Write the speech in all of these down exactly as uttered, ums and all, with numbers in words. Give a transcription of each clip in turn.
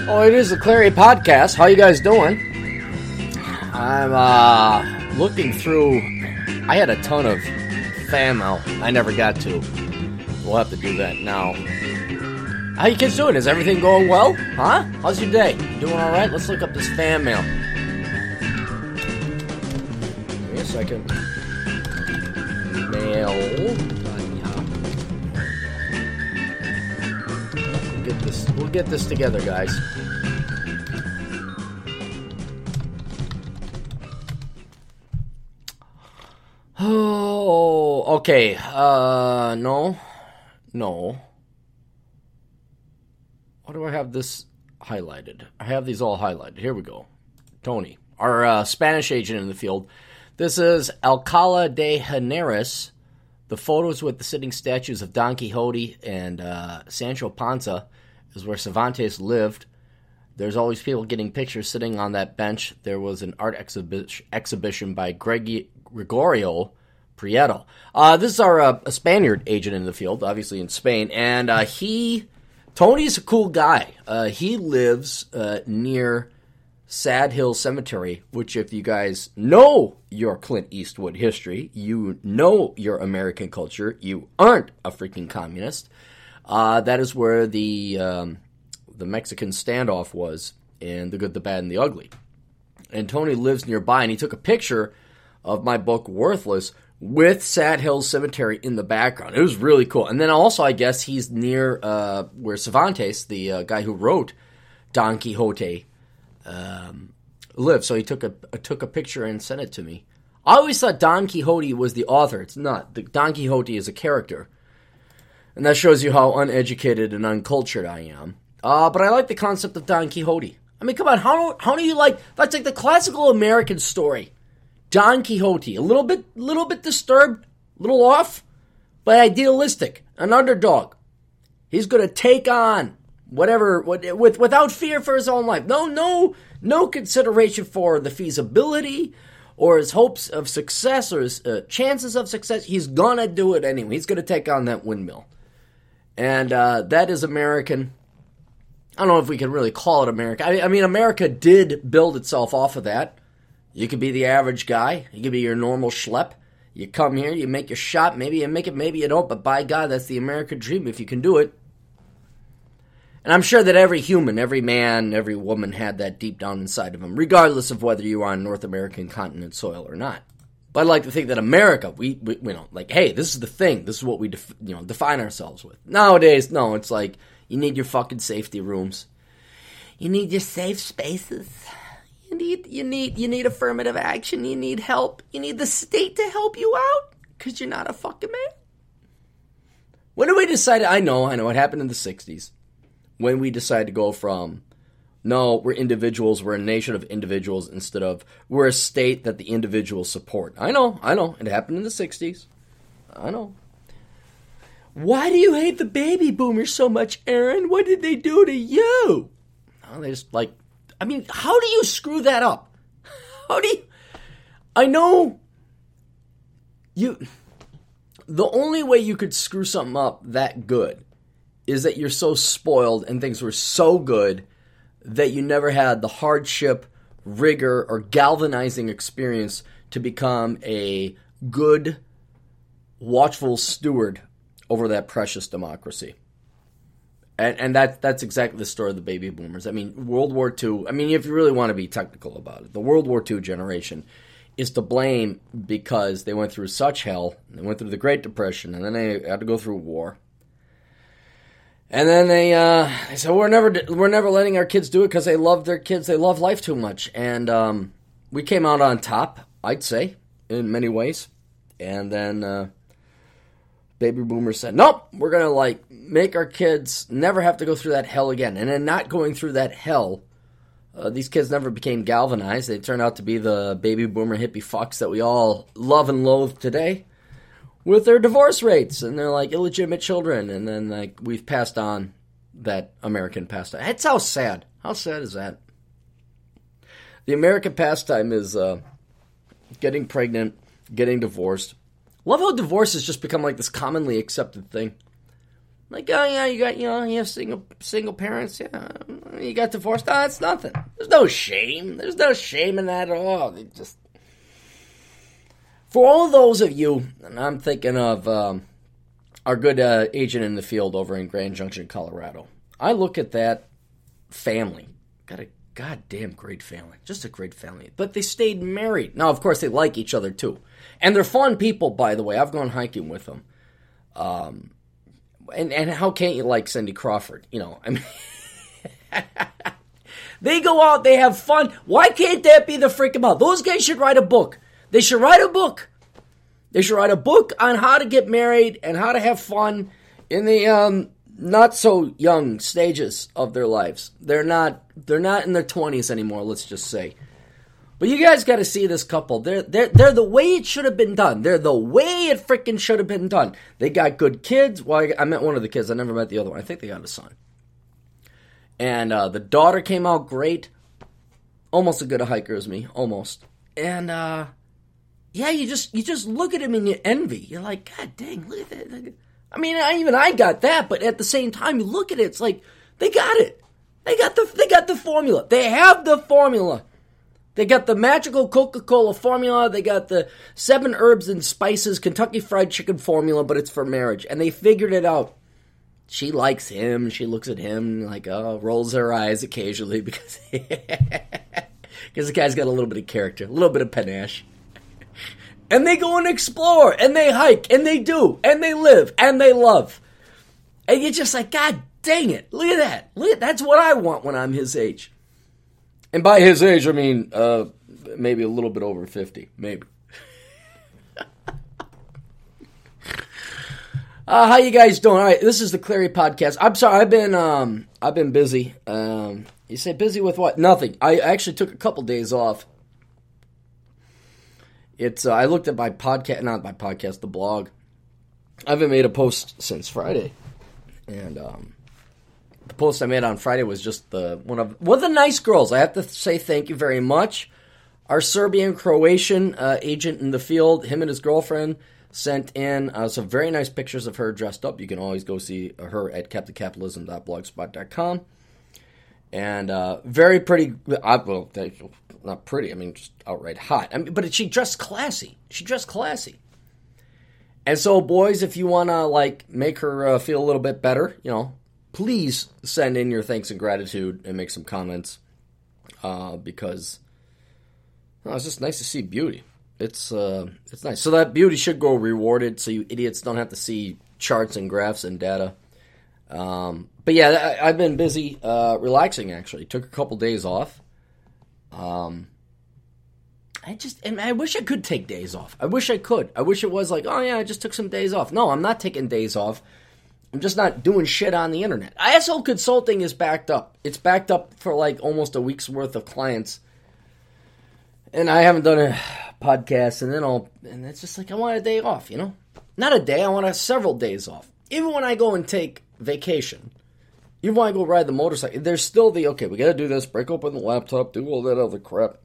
Oh, it is the Clary Podcast. How you guys doing? I'm uh, looking through. I had a ton of fan mail I never got to. We'll have to do that now. How you kids doing? Is everything going well? Huh? How's your day? Doing all right? Let's look up this fan mail. Give me a second. Mail. We'll get this. We'll get this together, guys. Oh, okay. Uh, no, no. Why do I have this highlighted? I have these all highlighted. Here we go. Tony, our uh, Spanish agent in the field. This is Alcalá de Henares. The photos with the sitting statues of Don Quixote and uh, Sancho Panza is where Cervantes lived. There's always people getting pictures sitting on that bench. There was an art exhibi- exhibition by Greg- Gregorio Prieto. Uh, this is our uh, a Spaniard agent in the field, obviously in Spain, and uh, he, Tony's a cool guy. Uh, he lives uh, near Sad Hill Cemetery, which if you guys know your Clint Eastwood history, you know your American culture, you aren't a freaking communist. Uh, that is where the um, the Mexican standoff was in The Good, the Bad, and the Ugly. And Tony lives nearby, and he took a picture of my book, Worthless, with Sad Hill Cemetery in the background. It was really cool. And then also, I guess, he's near uh, where Cervantes, the uh, guy who wrote Don Quixote, um, lived. So he took a took a picture and sent it to me. I always thought Don Quixote was the author. It's not. The, Don Quixote is a character. And that shows you how uneducated and uncultured I am. Uh, but I like the concept of Don Quixote. I mean, come on, how, how do you like... That's like the classical American story. Don Quixote, a little bit, little bit disturbed, a little off, but idealistic, an underdog. He's going to take on whatever, with without fear for his own life. No, no, no consideration for the feasibility or his hopes of success or his uh, chances of success. He's going to do it anyway. He's going to take on that windmill. And uh, that is American. I don't know if we can really call it America. I, I mean, America did build itself off of that. You could be the average guy. You could be your normal schlep. You come here, you make your shot. Maybe you make it, maybe you don't. But by God, that's the American dream if you can do it. And I'm sure that every human, every man, every woman had that deep down inside of them, regardless of whether you are on North American continent soil or not. But I'd like to think that America, we, we you know, like, hey, this is the thing. This is what we def- you know define ourselves with. Nowadays, no, it's like you need your fucking safety rooms. You need your safe spaces. You need, you need, you need affirmative action. You need help. You need the state to help you out because you're not a fucking man. When did we decide? I know, I know. It happened in the sixties when we decided to go from, no, we're individuals. We're a nation of individuals instead of we're a state that the individuals support. I know, I know. It happened in the sixties. I know. Why do you hate the baby boomers so much, Aaron? What did they do to you? Oh, they just like. I mean, how do you screw that up? How do you... I know you... The only way you could screw something up that good is that you're so spoiled and things were so good that you never had the hardship, rigor, or galvanizing experience to become a good, watchful steward over that precious democracy. And, and that, that's exactly the story of the baby boomers. I mean, World War Two, I mean, if you really want to be technical about it, the World War Two generation is to blame because they went through such hell. They went through the Great Depression, and then they had to go through war. And then they, uh, they said, we're never we're never letting our kids do it because they love their kids. They love life too much. And um, we came out on top, I'd say, in many ways. And then... Uh, Baby boomers said, nope, we're going to, like, make our kids never have to go through that hell again. And in not going through that hell, uh, these kids never became galvanized. They turned out to be the baby boomer hippie fucks that we all love and loathe today with their divorce rates. And they're, like, illegitimate children. And then, like, we've passed on that American pastime. That's how sad. How sad is that? The American pastime is uh, getting pregnant, getting divorced. Love how divorce has just become like this commonly accepted thing. Like, oh yeah, you got, you know, you have single single parents, yeah, you got divorced. No, it's nothing. There's no shame. There's no shame in that at all. It just, for all those of you, and I'm thinking of um, our good uh, agent in the field over in Grand Junction, Colorado. I look at that family. Got a goddamn great family. Just a great family. But they stayed married. Now, of course, they like each other too, and they're fun people. By the way, I've gone hiking with them. Um. And and how can't you like Cindy Crawford? You know, I mean, they go out, they have fun. Why can't that be the freaking about? Those guys should write a book. They should write a book. They should write a book on how to get married and how to have fun in the um, not so young stages of their lives. They're not they're not in their twenties anymore. Let's just say. But you guys got to see this couple. They're they're they're the way it should have been done. They're the way it freaking should have been done. They got good kids. Well, I, I met one of the kids. I never met the other one. I think they got a son. And uh, the daughter came out great. Almost as good a hiker as me. Almost. And uh, yeah, you just you just look at him and you envy. You're like, God dang, look at that. I mean, I, even I got that. But at the same time, you look at it. It's like they got it. They got the they got the formula. They have the formula. They got the magical Coca-Cola formula. They got the seven herbs and spices Kentucky Fried Chicken formula, but it's for marriage. And they figured it out. She likes him. She looks at him like, oh, rolls her eyes occasionally because because the guy's got a little bit of character, a little bit of panache. And they go and explore, and they hike, and they do, and they live, and they love. And you're just like, God dang it. Look at that. Look at, that's what I want when I'm his age. And by his age, I mean uh, maybe a little bit over fifty, maybe. uh, how you guys doing? All right, this is the Clary Podcast. I'm sorry, I've been um, I've been busy. Um, you say busy with what? Nothing. I actually took a couple days off. It's uh, I looked at my podcast, not my podcast, the blog. I haven't made a post since Friday, and um. The post I made on Friday was just the one of one of the nice girls. I have to say thank you very much. Our Serbian-Croatian uh, agent in the field, him and his girlfriend, sent in uh, some very nice pictures of her dressed up. You can always go see her at captain capitalism dot blogspot dot com. And uh, very pretty. Uh, well, not pretty. I mean, just outright hot. I mean, but she dressed classy. She dressed classy. And so, boys, if you want to like make her uh, feel a little bit better, you know, please send in your thanks and gratitude and make some comments uh, because well, it's just nice to see beauty. It's uh, it's nice. So that beauty should go rewarded so you idiots don't have to see charts and graphs and data. Um, but yeah, I, I've been busy uh, relaxing, actually. Took a couple days off. Um, I just, and I wish I could take days off. I wish I could. I wish it was like, oh yeah, I just took some days off. No, I'm not taking days off. I'm just not doing shit on the internet. I S O Consulting is backed up. It's backed up for like almost a week's worth of clients. And I haven't done a podcast, and then I'll, and it's just like, I want a day off, you know? Not a day, I want a several days off. Even when I go and take vacation, even when I go ride the motorcycle, there's still the, okay, we gotta do this, break open the laptop, do all that other crap.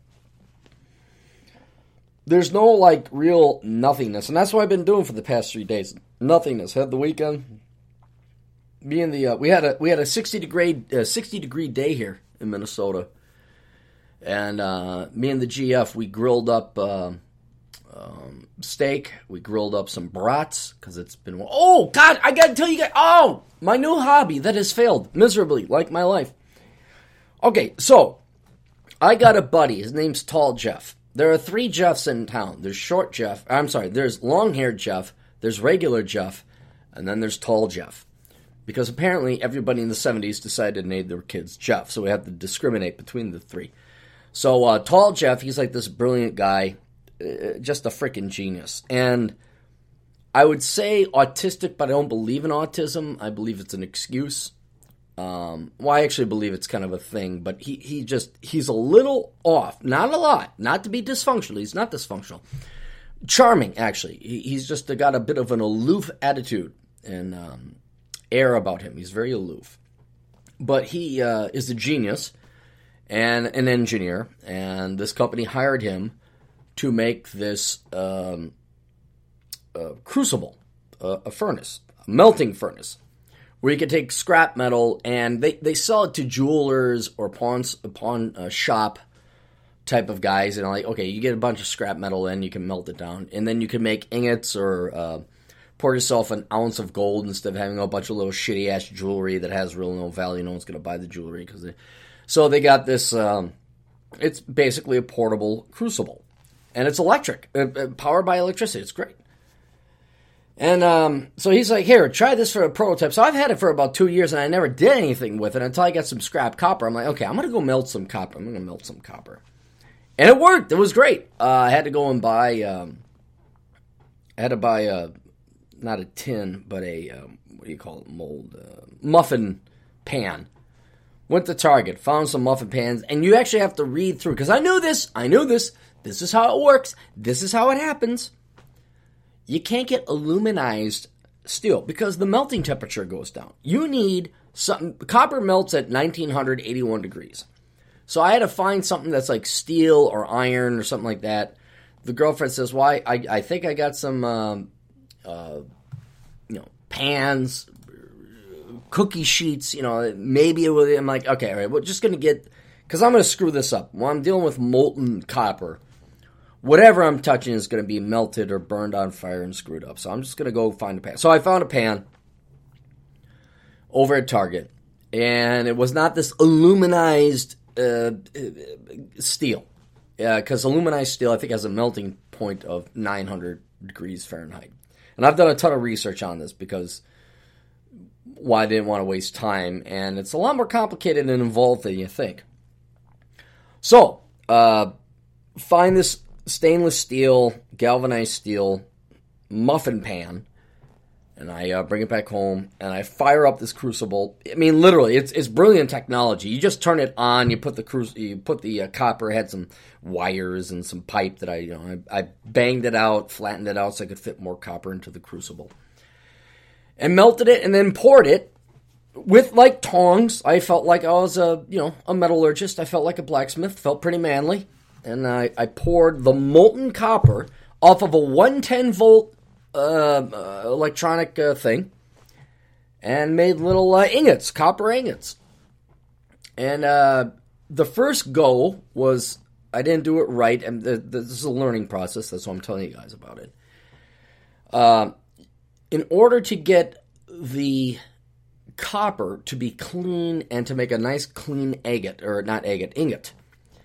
There's no, like, real nothingness, and that's what I've been doing for the past three days. Nothingness. Had the weekend. Me and the uh, we had a we had a sixty degree uh, sixty degree day here in Minnesota, and uh, me and the G F we grilled up uh, um, steak. We grilled up some brats because it's been oh god I gotta tell you guys oh my new hobby that has failed miserably like my life. Okay, so I got a buddy. His name's Tall Jeff. There are three Jeffs in town. There's Short Jeff. I'm sorry. There's Long Haired Jeff. There's Regular Jeff, and then there's Tall Jeff. Because apparently everybody in the seventies decided to name their kids Jeff, so we have to discriminate between the three. So uh, Tall Jeff, he's like this brilliant guy, uh, just a freaking genius. And I would say autistic, but I don't believe in autism. I believe it's an excuse. Um, well, I actually believe it's kind of a thing, but he, he just, he's a little off. Not a lot. Not to be dysfunctional. He's not dysfunctional. Charming, actually. He, he's just got a bit of an aloof attitude. And, um... air about him. He's very aloof. But he uh, is a genius and an engineer, and this company hired him to make this um, uh, crucible, uh, a furnace, a melting furnace, where you can take scrap metal and they, they sell it to jewelers or pawn, pawn uh, shop type of guys. And like, okay, you get a bunch of scrap metal in, you can melt it down. And then you can make ingots or uh, pour yourself an ounce of gold instead of having a bunch of little shitty-ass jewelry that has real no value. No one's going to buy the jewelry. Cause they, so they got this, um, it's basically a portable crucible. And it's electric, uh, powered by electricity. It's great. And um, so he's like, here, try this for a prototype. So I've had it for about two years, and I never did anything with it until I got some scrap copper. I'm like, okay, I'm going to go melt some copper. I'm going to melt some copper. And it worked. It was great. Uh, I had to go and buy, um, I had to buy, a, not a tin, but a, um, what do you call it, mold, uh, muffin pan. Went to Target, found some muffin pans, and you actually have to read through, because I knew this, I knew this, this is how it works, this is how it happens. You can't get aluminized steel because the melting temperature goes down. You need something, copper melts at nineteen eighty-one degrees. So I had to find something that's like steel or iron or something like that. The girlfriend says, why? Well, I, I think I got some, um, uh, you know, pans, cookie sheets, you know, maybe it will. I'm like, okay, all right, we're just going to get, because I'm going to screw this up. When I'm dealing with molten copper, whatever I'm touching is going to be melted or burned on fire and screwed up. So I'm just going to go find a pan. So I found a pan over at Target, and it was not this aluminized uh, steel. Because uh, aluminized steel, I think, has a melting point of nine hundred degrees Fahrenheit. And I've done a ton of research on this because, well, I didn't want to waste time. And it's a lot more complicated and involved than you think. So, uh, find this stainless steel, galvanized steel muffin pan, and I uh, bring it back home, and I fire up this crucible. I mean, literally, it's it's brilliant technology. You just turn it on, you put the cru- you put the uh, copper, it had some wires and some pipe that I, you know, I, I banged it out, flattened it out so I could fit more copper into the crucible, and melted it, and then poured it with like tongs. I felt like I was a, you know, a metallurgist. I felt like a blacksmith. Felt pretty manly. And I, I poured the molten copper off of a one ten volt uh, uh, electronic uh, thing and made little uh, ingots, copper ingots. And uh, the first go was, I didn't do it right, and the, the, this is a learning process. That's why I'm telling you guys about it. Uh, in order to get the copper to be clean and to make a nice clean agate, or not agate, ingot,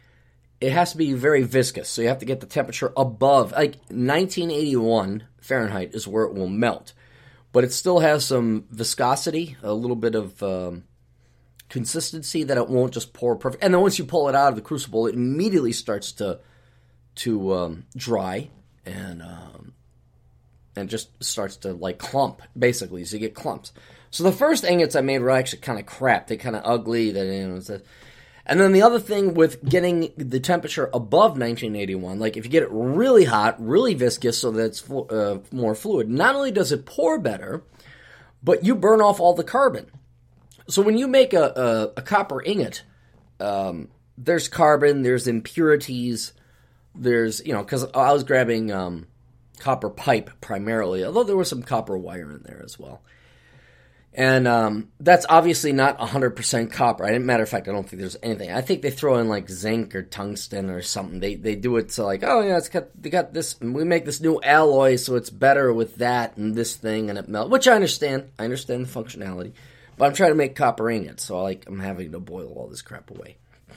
it has to be very viscous, so you have to get the temperature above, like nineteen eighty-one Fahrenheit is where it will melt. But it still has some viscosity, a little bit of um, consistency that it won't just pour perfect. And then once you pull it out of the crucible, it immediately starts to to um, dry and um, and just starts to like clump, basically. So you get clumps. So the first ingots I made were actually kind of crap. They kind of ugly. That, you know, it's a, and then the other thing with getting the temperature above nineteen eighty-one, like if you get it really hot, really viscous so that it's uh, more fluid, not only does it pour better, but you burn off all the carbon. So when you make a, a, a copper ingot, um, there's carbon, there's impurities, there's, you know, because I was grabbing um, copper pipe primarily, although there was some copper wire in there as well. And um, that's obviously not one hundred percent copper. I didn't, matter of fact, I don't think there's anything. I think they throw in like zinc or tungsten or something. They they do it so like, oh yeah, it's got they got this. We make this new alloy, so it's better with that and this thing, and it melts. Which I understand. I understand the functionality, but I'm trying to make copper ingots, so like I'm having to boil all this crap away.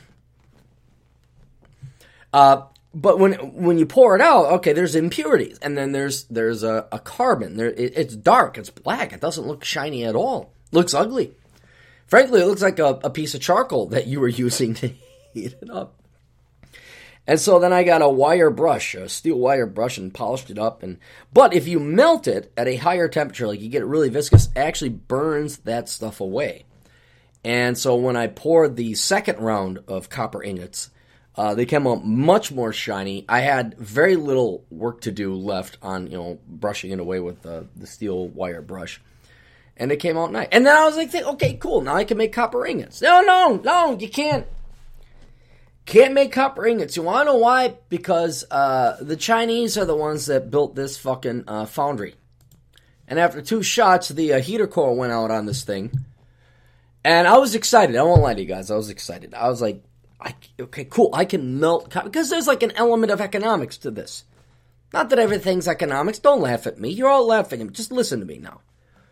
Uh, but when when you pour it out, okay, there's impurities, and then there's there's a, a carbon. There, it, it's dark, it's black. It doesn't look shiny at all. It looks ugly. Frankly, it looks like a, a piece of charcoal that you were using to heat it up. And so then I got a wire brush, a steel wire brush, and polished it up. And but if you melt it at a higher temperature, like you get it really viscous, it actually burns that stuff away. And so when I poured the second round of copper ingots, Uh, they came out much more shiny. I had very little work to do left on, you know, brushing it away with the, the steel wire brush. And it came out nice. And then I was like, okay, cool, now I can make copper ingots. No, no, no, you can't. Can't make copper ingots. You want to know why? Because uh, the Chinese are the ones that built this fucking uh, foundry. And after two shots, the uh, heater coil went out on this thing. And I was excited. I won't lie to you guys. I was excited. I was like, I, okay, cool. I can melt copper. Because there's like an element of economics to this. Not that everything's economics. Don't laugh at me. You're all laughing at me. Just listen to me now.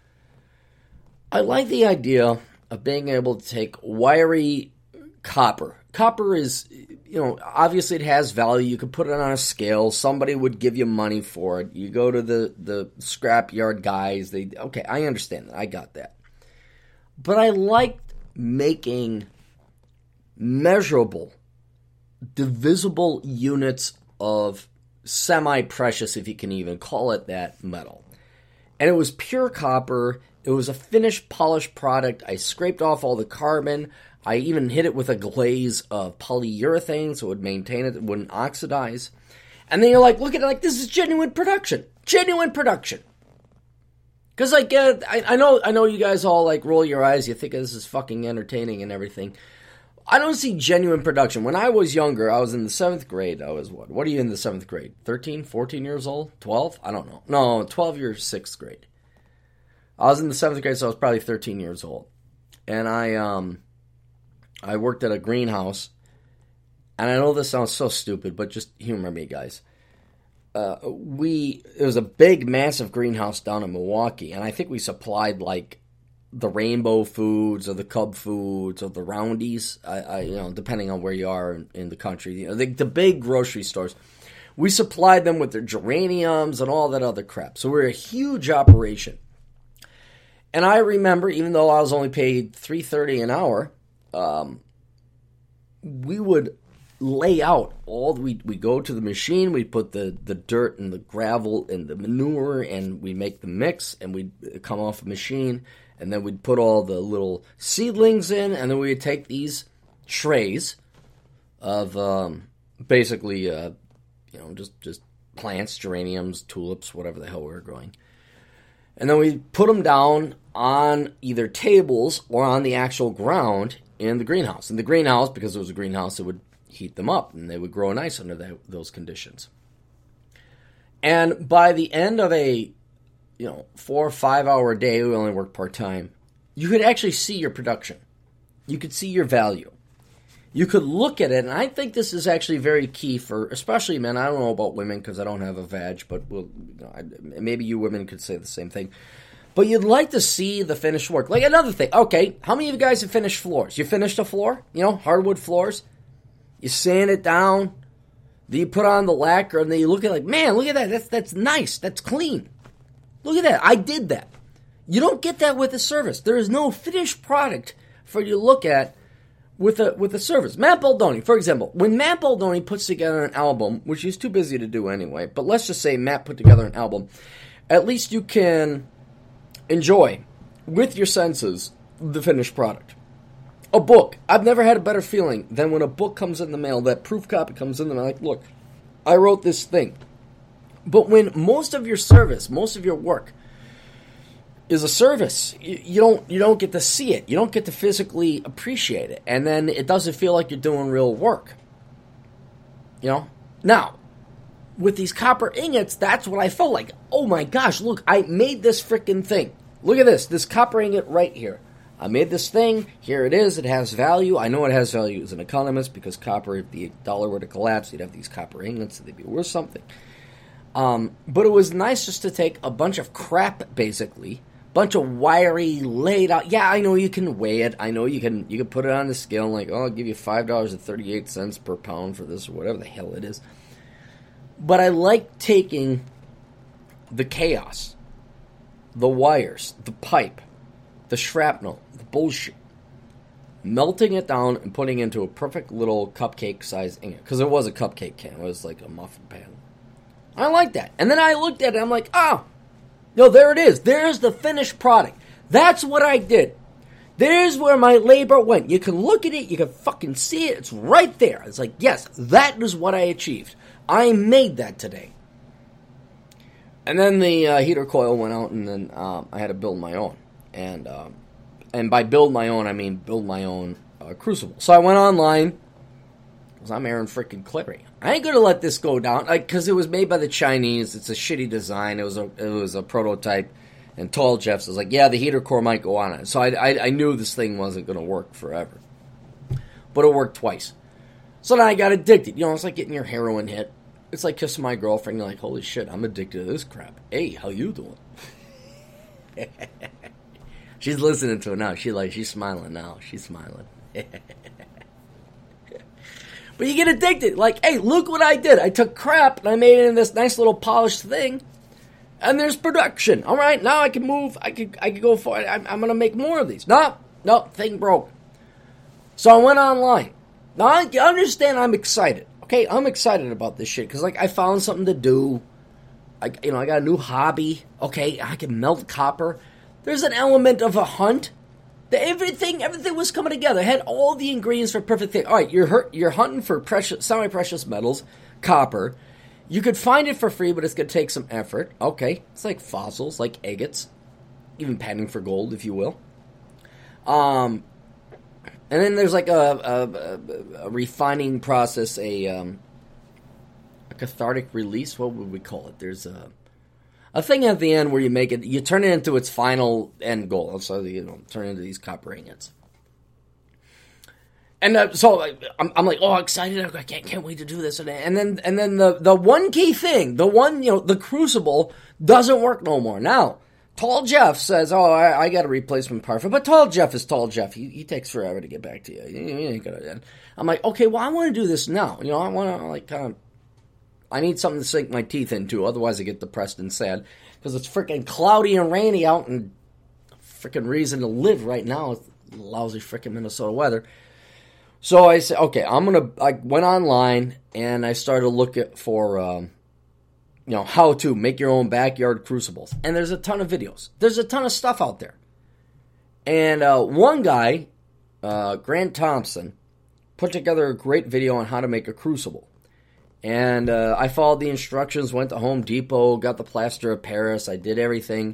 I like the idea of being able to take wiry copper. Copper is, you know, obviously it has value. You could put it on a scale. Somebody would give you money for it. You go to the, the scrapyard guys. They okay, I understand that. I got that. But I liked making measurable, divisible units of semi-precious, if you can even call it that, metal. And it was pure copper. It was a finished, polished product. I scraped off all the carbon. I even hit it with a glaze of polyurethane so it would maintain it. It wouldn't oxidize. And then you're like, look at it like, this is genuine production. Genuine production. Because, like, uh, I, I know I know you guys all, like, roll your eyes. You think this is fucking entertaining and everything. I don't see genuine production. When I was younger, I was in the seventh grade. I was, what? What are you in the seventh grade? thirteen, fourteen years old? twelve? I don't know. No, twelve years, sixth grade. I was in the seventh grade, so I was probably thirteen years old. And I, um... I worked at a greenhouse, and I know this sounds so stupid, but just humor me, guys. Uh, we it was a big, massive greenhouse down in Milwaukee, and I think we supplied like the Rainbow Foods or the Cub Foods or the Roundies. I, I you know, depending on where you are in, in the country, you know, the, the big grocery stores. We supplied them with their geraniums and all that other crap. So we're a huge operation. And I remember, even though I was only paid three thirty an hour. Um, we would lay out all, we we go to the machine, we put the, the dirt and the gravel and the manure, and we make the mix, and we'd come off the machine, and then we'd put all the little seedlings in, and then we'd take these trays of um, basically, uh, you know, just, just plants, geraniums, tulips, whatever the hell we were growing. And then we put them down on either tables or on the actual ground in the greenhouse. In the greenhouse, because it was a greenhouse, it would heat them up, and they would grow nice under that, those conditions. And by the end of a, you know, four or five hour day, we only worked part-time, you could actually see your production. You could see your value. You could look at it, and I think this is actually very key for, especially men. I don't know about women because I don't have a vag, but we'll, you know, I, maybe you women could say the same thing. But you'd like to see the finished work. Like another thing, okay, how many of you guys have finished floors? You finished a floor, you know, hardwood floors? You sand it down, then you put on the lacquer, and then you look at it like, man, look at that, that's, that's nice, that's clean. Look at that, I did that. You don't get that with a service. There is no finished product for you to look at with a with a service. Matt Baldoni, for example, when Matt Baldoni puts together an album, which he's too busy to do anyway, but let's just say Matt put together an album, at least you can enjoy, with your senses, the finished product. A book. I've never had a better feeling than when a book comes in the mail, that proof copy comes in the mail, like, look, I wrote this thing. But when most of your service, most of your work is a service, you, you don't you don't get to see it. You don't get to physically appreciate it. And then it doesn't feel like you're doing real work. You know? Now, with these copper ingots, that's what I felt like. Oh my gosh, look, I made this freaking thing. Look at this, this copper ingot right here. I made this thing, here it is, it has value. I know it has value as an economist because copper, if the dollar were to collapse, you'd have these copper ingots, they'd be worth something. Um, but it was nice just to take a bunch of crap, basically, bunch of wiry, laid out, yeah, I know you can weigh it, I know you can you can put it on the scale and like, oh, I'll give you five dollars and thirty-eight cents per pound for this, or whatever the hell it is. But I like taking the chaos, the wires, the pipe, the shrapnel, the bullshit, melting it down and putting it into a perfect little cupcake-sized ingot. Because it was a cupcake can. It was like a muffin pan. I like that. And then I looked at it, I'm like, oh, no, there it is. There's the finished product. That's what I did. There's where my labor went. You can look at it, you can fucking see it. It's right there. It's like, yes, that is what I achieved. I made that today. And then the uh, heater coil went out, and then um, I had to build my own. And um, and by build my own, I mean build my own uh, crucible. So I went online, because I'm Aaron freaking Clary. I ain't gonna let this go down, like, because it was made by the Chinese. It's a shitty design. It was a it was a prototype, And Tall Jeff says, like, yeah, the heater core might go on it. So I, I, I knew this thing wasn't going to work forever. But it worked twice. So then I got addicted. You know, it's like getting your heroin hit. It's like kissing my girlfriend. You're like, holy shit, I'm addicted to this crap. Hey, how you doing? She's listening to it now. She like, she's smiling now. She's smiling. But you get addicted. Like, hey, look what I did. I took crap and I made it into this nice little polished thing. And there's production. All right, now I can move. I could I could go for it. I'm, I'm going to make more of these. No, no, thing broke. So I went online. Now, I understand I'm excited. Okay, I'm excited about this shit. Because, like, I found something to do. I, you know, I got a new hobby. Okay, I can melt copper. There's an element of a hunt. The, everything everything was coming together. I had all the ingredients for perfect thing. All right, you're hurt, you're hunting for precious, semi-precious metals, copper. You could find it for free, but it's going to take some effort. Okay, it's like fossils, like agates, even panning for gold, if you will. Um, and then there's like a, a, a refining process, a um, a cathartic release. What would we call it? There's a a thing at the end where you make it, you turn it into its final end goal. So you know, turn it into these copper ingots. And uh, so I'm, I'm like, oh, excited! I can't, can't wait to do this. And then, and then the, the one key thing, the one, you know, the crucible doesn't work no more. Now, Tall Jeff says, oh, I, I got a replacement part for it. But Tall Jeff is Tall Jeff. He, he takes forever to get back to you. you, you ain't gonna, I'm like, okay, well, I want to do this now. You know, I want to like kind of, I need something to sink my teeth into. Otherwise, I get depressed and sad because it's freaking cloudy and rainy out, and freaking reason to live right now with lousy freaking Minnesota weather. So I said, okay, I'm going to, I went online and I started looking for, um, you know, how to make your own backyard crucibles. And there's a ton of videos. There's a ton of stuff out there. And uh, one guy, uh, Grant Thompson, put together a great video on how to make a crucible. And uh, I followed the instructions, went to Home Depot, got the plaster of Paris. I did everything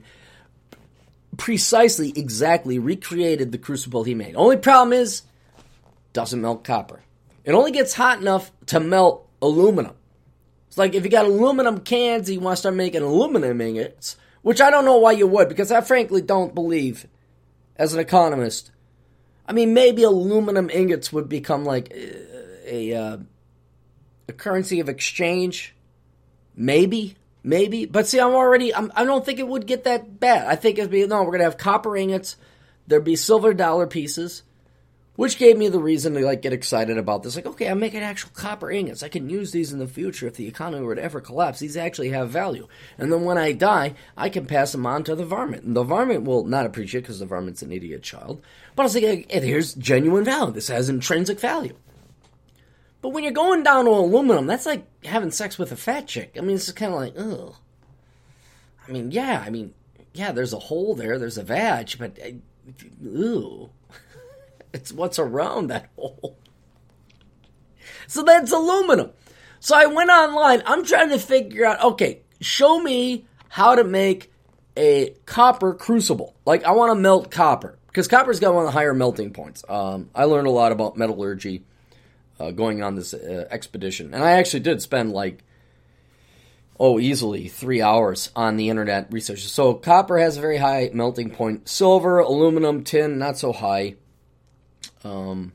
precisely, exactly, recreated the crucible he made. Only problem is, doesn't melt copper. It only gets hot enough to melt aluminum. It's like if you got aluminum cans and you want to start making aluminum ingots, which I don't know why you would, because I frankly don't believe, as an economist, I mean, maybe aluminum ingots would become like a, a, uh, a currency of exchange. Maybe, maybe. But see, I'm already, I'm, I don't think it would get that bad. I think it'd be, no, we're going to have copper ingots. There'd be silver dollar pieces. Which gave me the reason to like get excited about this. Like, okay, I'm making actual copper ingots. I can use these in the future if the economy were to ever collapse. These actually have value. And then when I die, I can pass them on to the varmint. And the varmint will not appreciate because the varmint's an idiot child. But I was like, hey, here's genuine value. This has intrinsic value. But when you're going down to aluminum, that's like having sex with a fat chick. I mean, it's just kind of like, ugh. I mean, yeah, I mean, yeah, there's a hole there. There's a vag, but, uh, ew. It's what's around that hole. So that's aluminum. So I went online. I'm trying to figure out, okay, show me how to make a copper crucible. Like, I want to melt copper. Because copper's got one of the higher melting points. Um, I learned a lot about metallurgy uh, going on this uh, expedition. And I actually did spend, like, oh, easily three hours on the internet research. So copper has a very high melting point. Silver, aluminum, tin, not so high. Um,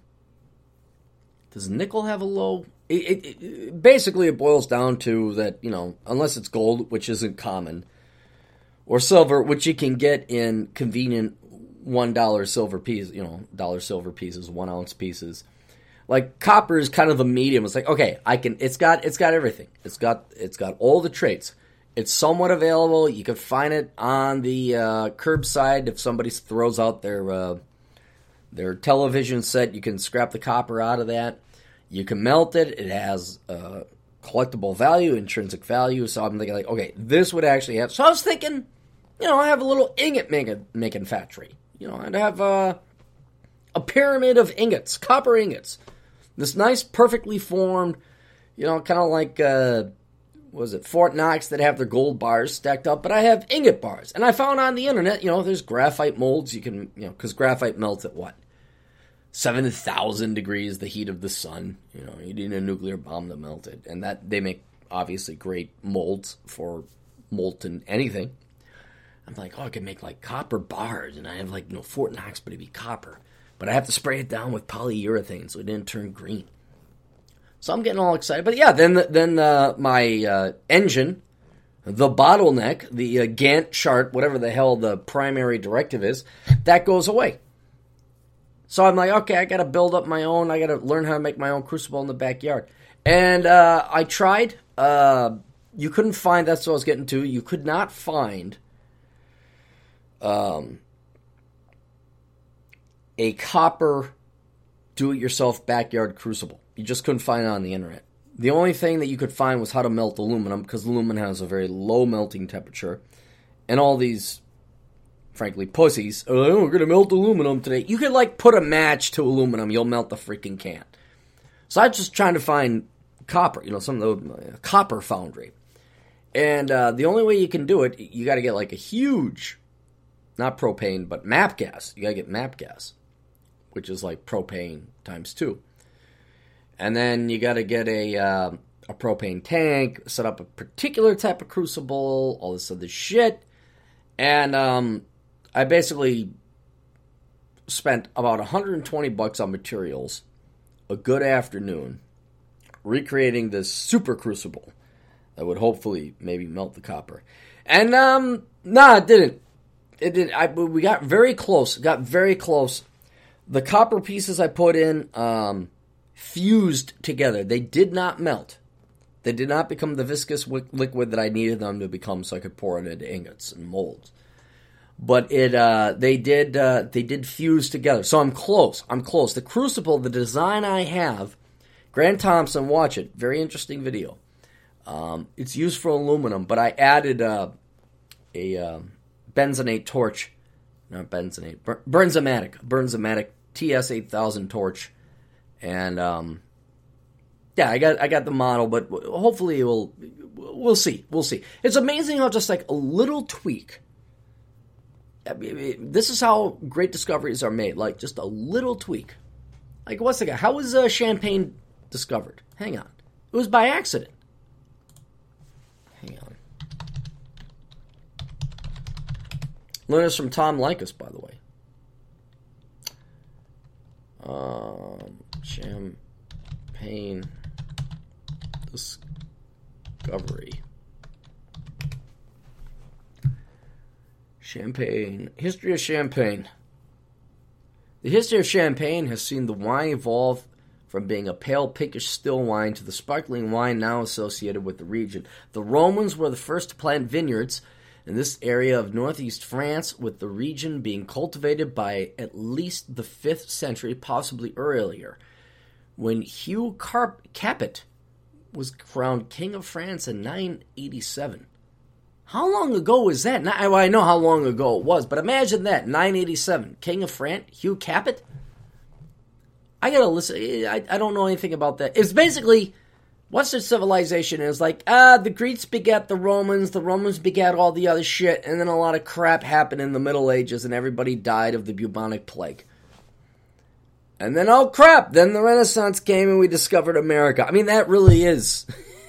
does nickel have a low? It, it, it, basically, it boils down to that, you know, unless it's gold, which isn't common, or silver, which you can get in convenient one dollar silver pieces, you know, dollar silver pieces, one ounce pieces. Like copper is kind of a medium. It's like, okay, I can. It's got it's got everything. It's got it's got all the traits. It's somewhat available. You can find it on the uh, curbside if somebody throws out their. Uh, Their television set, you can scrap the copper out of that. You can melt it. It has uh, collectible value, intrinsic value. So I'm thinking, like, okay, this would actually have. So I was thinking, you know, I have a little ingot making, making factory. You know, I'd have uh, a pyramid of ingots, copper ingots. This nice, perfectly formed, you know, kind of like, uh, what was it, Fort Knox that have their gold bars stacked up, but I have ingot bars. And I found on the internet, you know, there's graphite molds. You can, you know, because graphite melts at what? seven thousand degrees, the heat of the sun. You know, you need a nuclear bomb to melt it. And that they make, obviously, great molds for molten anything. I'm like, oh, I can make like copper bars, and I have like, you know, Fort Knox, but it'd be copper. But I have to spray it down with polyurethane so it didn't turn green. So I'm getting all excited. But yeah, then then uh, my uh, engine, the bottleneck, the uh, Gantt chart, whatever the hell the primary directive is, that goes away. So I'm like, okay, I got to build up my own. I got to learn how to make my own crucible in the backyard. And uh, I tried. Uh, you couldn't find, that's what I was getting to. You could not find um, a copper do-it-yourself backyard crucible. You just couldn't find it on the internet. The only thing that you could find was how to melt aluminum, because aluminum has a very low melting temperature. And all these, frankly, pussies, oh, we're going to melt aluminum today. You could, like, put a match to aluminum, you'll melt the freaking can. So I was just trying to find copper, you know, some of the uh, copper foundry. And uh, the only way you can do it, you got to get, like, a huge, not propane, but MAP gas. You got to get MAP gas, which is like propane times two. And then you got to get a uh, a propane tank, set up a particular type of crucible, all this other shit. And um, I basically spent about one hundred twenty bucks on materials, a good afternoon, recreating this super crucible that would hopefully maybe melt the copper. And um, nah, it didn't. It didn't. I, we got very close. Got very close. The copper pieces I put in um, fused together. They did not melt. They did not become the viscous wi- liquid that I needed them to become, so I could pour it into ingots and molds. But it, uh, they did, uh, they did fuse together. So I'm close. I'm close. The crucible, the design I have, Grant Thompson, watch it. Very interesting video. Um, it's used for aluminum, but I added uh, a uh, benzonate torch, not benzonate, bur- Bernzomatic, Bernzomatic T S eight thousand torch, and um, yeah, I got I got the model, but hopefully it will. We'll see. We'll see. It's amazing how just like a little tweak. I mean, this is how great discoveries are made. Like just a little tweak. Like what's the guy? How was uh, champagne discovered? Hang on, it was by accident. Hang on. Learn this from Tom Likas, by the way. Um, champagne discovery. Champagne. History of champagne. The history of champagne has seen the wine evolve from being a pale, pinkish still wine to the sparkling wine now associated with the region. The Romans were the first to plant vineyards in this area of northeast France, with the region being cultivated by at least the fifth century, possibly earlier, when Hugh Carp- Capet was crowned King of France in nine eighty-seven. How long ago was that? Now, well, I know how long ago it was, but imagine that, nine eighty-seven, King of France, Hugh Capet? I gotta listen, I, I don't know anything about that. It's basically, Western civilization is like, ah, the Greeks begat the Romans, the Romans begat all the other shit, and then a lot of crap happened in the Middle Ages, and everybody died of the bubonic plague. And then, oh crap, then the Renaissance came and we discovered America. I mean, that really is.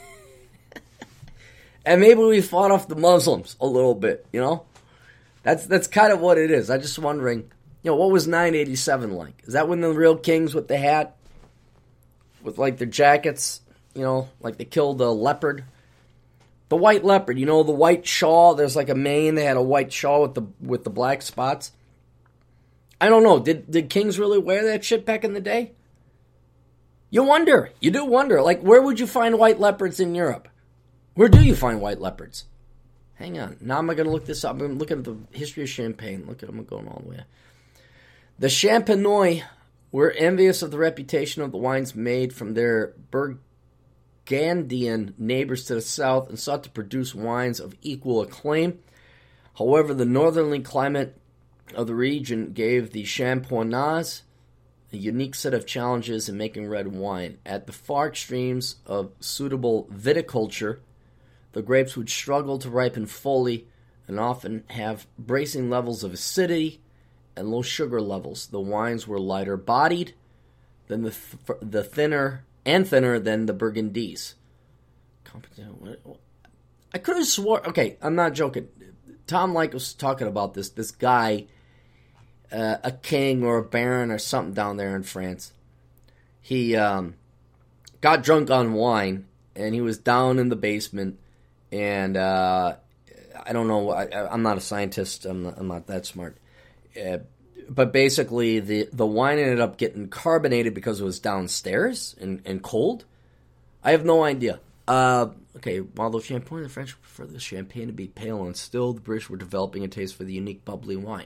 And maybe we fought off the Muslims a little bit, you know? That's that's kind of what it is. I'm just wondering, you know, what was nine eighty-seven like? Is that when the real kings with the hat? With, like, their jackets? You know, like they killed the leopard? The white leopard, you know, the white shawl. There's like a mane. They had a white shawl with the with the black spots. I don't know. Did did kings really wear that shit back in the day? You wonder. You do wonder. Like, where would you find white leopards in Europe? Where do you find white leopards? Hang on. Now I'm going to look this up. I'm looking at the history of Champagne. Look at them going all the way. The Champenois were envious of the reputation of the wines made from their Burgundian neighbors to the south and sought to produce wines of equal acclaim. However, the northerly climate of the region gave the Champenois a unique set of challenges in making red wine. At the far extremes of suitable viticulture, the grapes would struggle to ripen fully and often have bracing levels of acidity and low sugar levels. The wines were lighter bodied than the th- the thinner and thinner than the Burgundies. I could have sworn. Okay, I'm not joking. Tom like was talking about this this guy, uh, a king or a baron or something down there in France. He um, got drunk on wine, and he was down in the basement, and uh, I don't know. I, I'm not a scientist. I'm not, I'm not that smart. Uh, but basically, the, the wine ended up getting carbonated because it was downstairs and, and cold. I have no idea. Uh, okay, while the champagne, the French prefer the champagne to be pale and still, the British were developing a taste for the unique bubbly wine.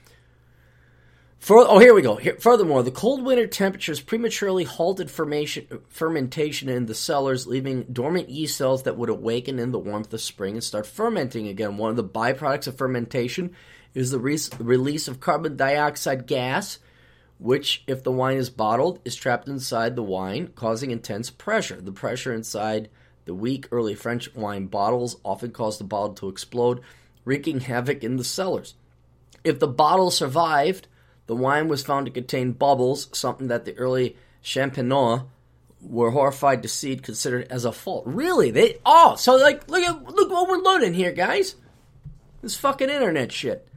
For, oh, here we go. Here, furthermore, the cold winter temperatures prematurely halted formation, fermentation in the cellars, leaving dormant yeast cells that would awaken in the warmth of spring and start fermenting again. One of the byproducts of fermentation is the re- release of carbon dioxide gas, which, if the wine is bottled, is trapped inside the wine, causing intense pressure. The pressure inside the weak early French wine bottles often caused the bottle to explode, wreaking havoc in the cellars. If the bottle survived, the wine was found to contain bubbles, something that the early Champenois were horrified to see, considered as a fault. Really? They oh, so like look at look what we're learning here, guys. This fucking internet shit.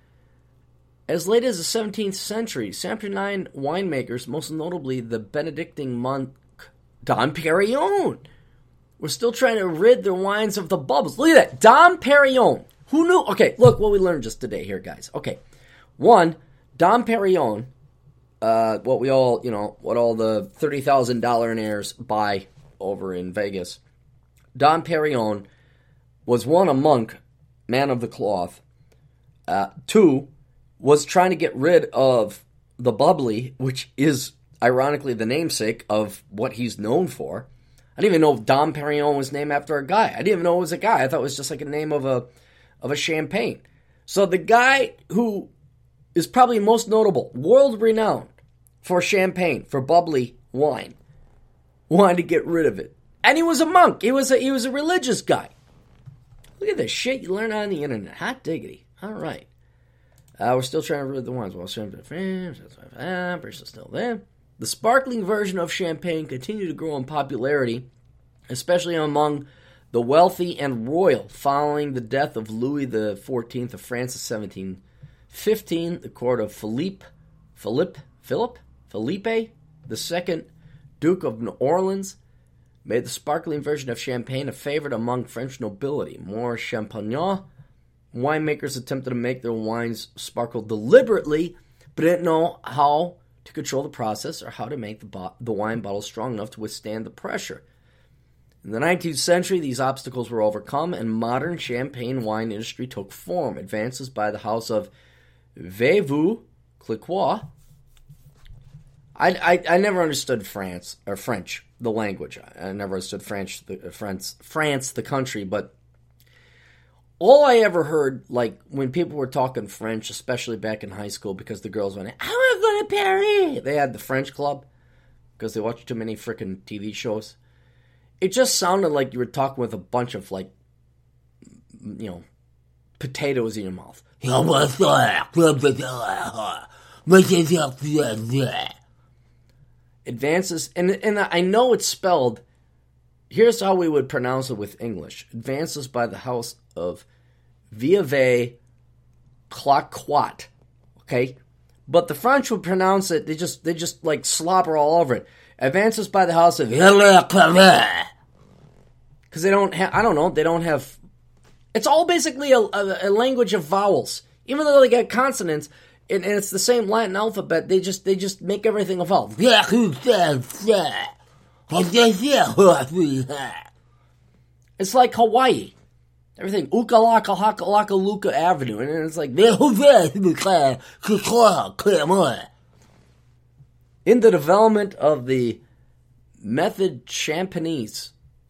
As late as the seventeenth century, Champagne winemakers, most notably the Benedictine monk Dom Perignon, were still trying to rid their wines of the bubbles. Look at that, Dom Perignon. Who knew? Okay, look what we learned just today here, guys. Okay, one. Dom Perignon, uh, what we all, you know, what all the thirty thousand dollars buy over in Vegas. Dom Perignon was, one, a monk, man of the cloth. Uh, two, was trying to get rid of the bubbly, which is, ironically, the namesake of what he's known for. I didn't even know if Dom Perignon was named after a guy. I didn't even know it was a guy. I thought it was just like a name of a of a champagne. So the guy who is probably most notable, world-renowned for champagne, for bubbly wine, wanted to get rid of it. And he was a monk. He was a, he was a religious guy. Look at this shit you learn on the internet. Hot diggity. All right. Uh, we're still trying to rid the wines. Well, champagne, British is still there. The sparkling version of champagne continued to grow in popularity, especially among the wealthy and royal, following the death of Louis the Fourteenth of France in seventeen fifteen, the court of Philippe, Philippe, Philip, Felipe the Second, Duke of New Orleans, made the sparkling version of champagne a favorite among French nobility. More champagnons winemakers attempted to make their wines sparkle deliberately, but didn't know how to control the process or how to make the, bo- the wine bottle strong enough to withstand the pressure. In the nineteenth century, these obstacles were overcome, and modern champagne wine industry took form. Advances by the house of Veuve Clicquot. I, I I never understood France or French, the language. I never understood French, the France, France, the country. But all I ever heard, like when people were talking French, especially back in high school, because the girls went, "I want to go to Paris." They had the French club because they watched too many freaking T V shows. It just sounded like you were talking with a bunch of like, you know, potatoes in your mouth. Advances, and and I know it's spelled, here's how we would pronounce it with English. Advances by the house of Veuve Clicquot. Okay? But the French would pronounce it, they just they just like slobber all over it. Advances by the house of because they don't have, I don't know, they don't have, it's all basically a, a, a language of vowels. Even though they get consonants, and, and it's the same Latin alphabet, they just they just make everything a vowel. It's like Hawaii. Everything, Ukalaka, Hakalaka, Luka Avenue, and it's like, in the development of the method Champagnes,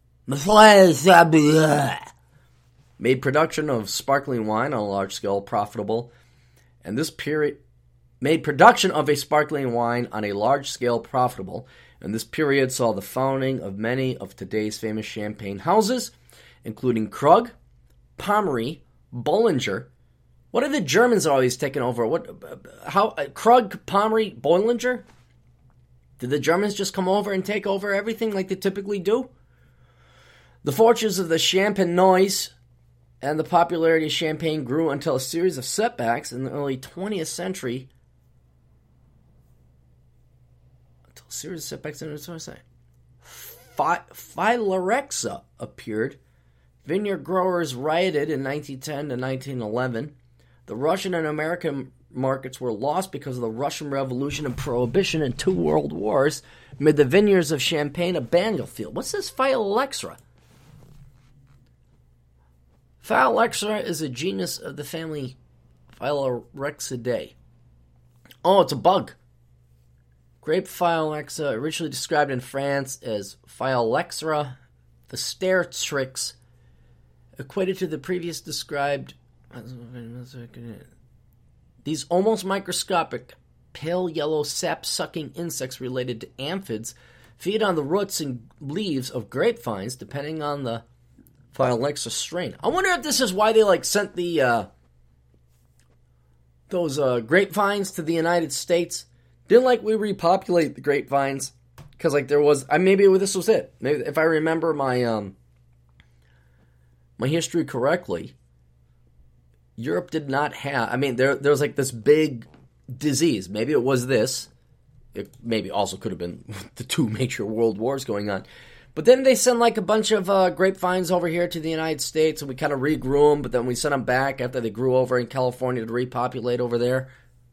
made production of sparkling wine on a large scale profitable, and this period made production of a sparkling wine on a large scale profitable, and this period saw the founding of many of today's famous champagne houses, including Krug, Pommery, Bollinger. What are the Germans always taking over? What? How? Krug, Pommery, Bollinger? Did the Germans just come over and take over everything like they typically do? The fortunes of the Champenois And the popularity of champagne grew until a series of setbacks in the early twentieth century. Until a series of setbacks in the twentieth century. Phylloxera appeared. Vineyard growers rioted in nineteen ten to nineteen eleven. The Russian and American markets were lost because of the Russian Revolution and Prohibition and two world wars made the vineyards of Champagne a battlefield. What's this Phylloxera? Phylloxera is a genus of the family Phylloxeridae. Oh, it's a bug. Grape Phylloxera, originally described in France as Phylloxera thestratrix, equated to the previous described. These almost microscopic, pale yellow sap-sucking insects related to amphids feed on the roots and leaves of grapevines, depending on the Phylloxera strain. I wonder if this is why they like sent the uh, those uh, grapevines to the United States. Didn't like we repopulate the grapevines because like there was. I maybe this was it. Maybe if I remember my um my history correctly. Europe did not have, I mean, there there was like this big disease. Maybe it was this. It maybe also could have been the two major world wars going on. But then they sent like a bunch of uh, grapevines over here to the United States, and we kind of regrew them, but then we sent them back after they grew over in California to repopulate over there.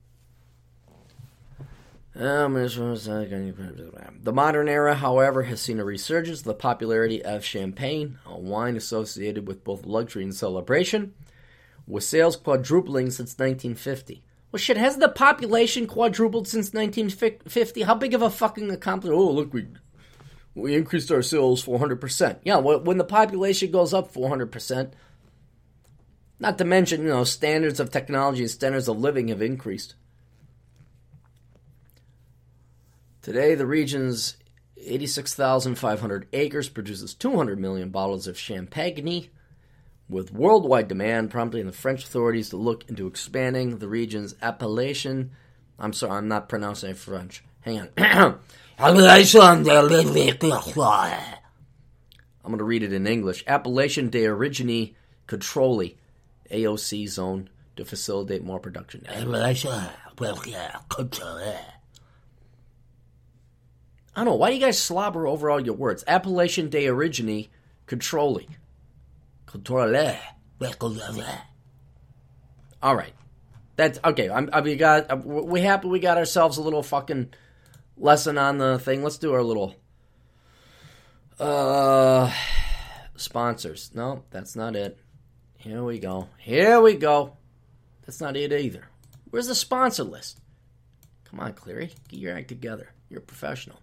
Um, the modern era, however, has seen a resurgence of the popularity of champagne, a wine associated with both luxury and celebration, with sales quadrupling since nineteen fifty. Well, shit, hasn't the population quadrupled since nineteen fifty? How big of a fucking accomplishment? Oh, look, we we increased our sales four hundred percent. Yeah, when the population goes up four hundred percent, not to mention, you know, standards of technology and standards of living have increased. Today, the region's eighty-six thousand five hundred acres produces two hundred million bottles of champagne, with worldwide demand prompting the French authorities to look into expanding the region's appellation. I'm sorry, I'm not pronouncing it French. Hang on. I'm going to read it in English. Appellation de Origine Contrôlée, A O C zone, to facilitate more production. I don't know. Why do you guys slobber over all your words? Appellation de Origine Contrôlée. All right, that's okay. I'm, I, we got. We happy we got ourselves a little fucking lesson on the thing. Let's do our little uh sponsors. No, that's not it. Here we go. Here we go. That's not it either. Where's the sponsor list? Come on, Cleary, get your act together. You're a professional.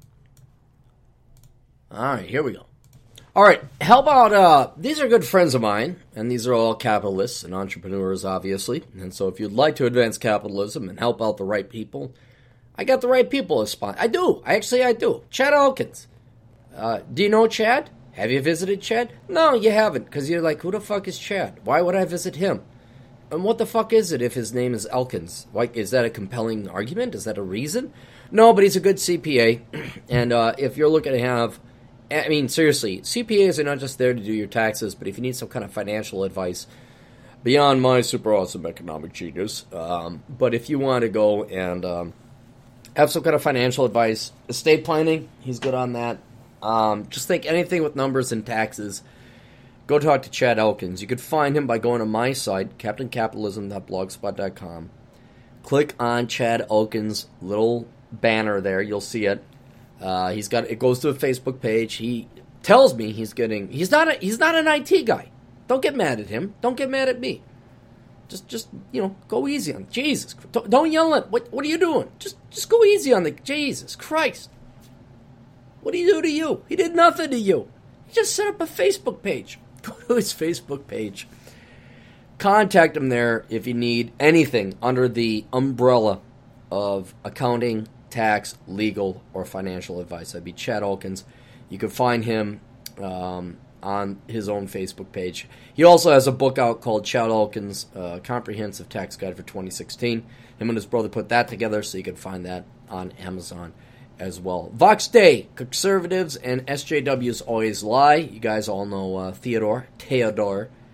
All right, here we go. All right, how about, uh, these are good friends of mine, and these are all capitalists and entrepreneurs, obviously. And so if you'd like to advance capitalism and help out the right people, I got the right people as sponsors. I do. I Actually, I do. Chad Elkins. Uh, do you know Chad? Have you visited Chad? No, you haven't, because you're like, who the fuck is Chad? Why would I visit him? And what the fuck is it if his name is Elkins? Like, is that a compelling argument? Is that a reason? No, but he's a good C P A, and uh, if you're looking to have... I mean, seriously, C P As are not just there to do your taxes, but if you need some kind of financial advice beyond my super awesome economic genius, um, but if you want to go and um, have some kind of financial advice, estate planning, he's good on that. Um, just think anything with numbers and taxes, go talk to Chad Elkins. You could find him by going to my site, captain capitalism dot blogspot dot com. Click on Chad Elkins' little banner there. You'll see it. Uh, he's got it goes to a Facebook page. He tells me he's getting. He's not. A, he's not an I T guy. Don't get mad at him. Don't get mad at me. Just, just you know, go easy on Jesus. Don't, don't yell at. What, what are you doing? Just, just go easy on the Jesus Christ. What did he do to you? He did nothing to you. He just set up a Facebook page. Go to his Facebook page. Contact him there if you need anything under the umbrella of accounting, tax, legal, or financial advice. That'd be Chad Elkins. You can find him um, on his own Facebook page. He also has a book out called Chad Elkins' uh, Comprehensive Tax Guide for twenty sixteen. Him and his brother put that together, so you can find that on Amazon as well. Vox Day, conservatives and S J Ws always lie. You guys all know uh, Theodore, Theodore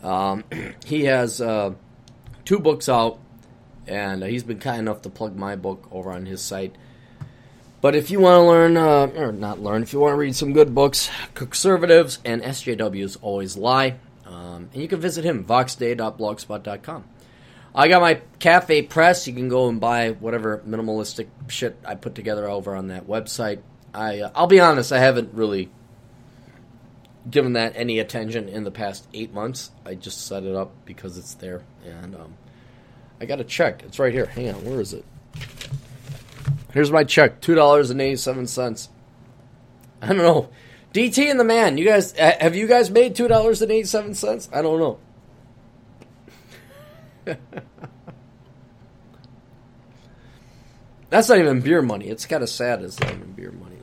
Um, he has uh, two books out, and uh, he's been kind enough to plug my book over on his site. But if you want to learn, uh, or not learn, if you want to read some good books, Conservatives and S J Ws Always Lie, um, and you can visit him, vox day dot blogspot dot com. I got my Cafe Press. You can go and buy whatever minimalistic shit I put together over on that website. I, uh, I'll be honest, I haven't really given that any attention in the past eight months. I just set it up because it's there, and um, I got to check. It's right here. Hang on, where is it? Here's my check, two dollars and eighty-seven cents. I don't know. D T and the man, you guys, have you guys made two dollars and eighty-seven cents? I don't know. That's not even beer money. It's kind of sad it's not even beer money.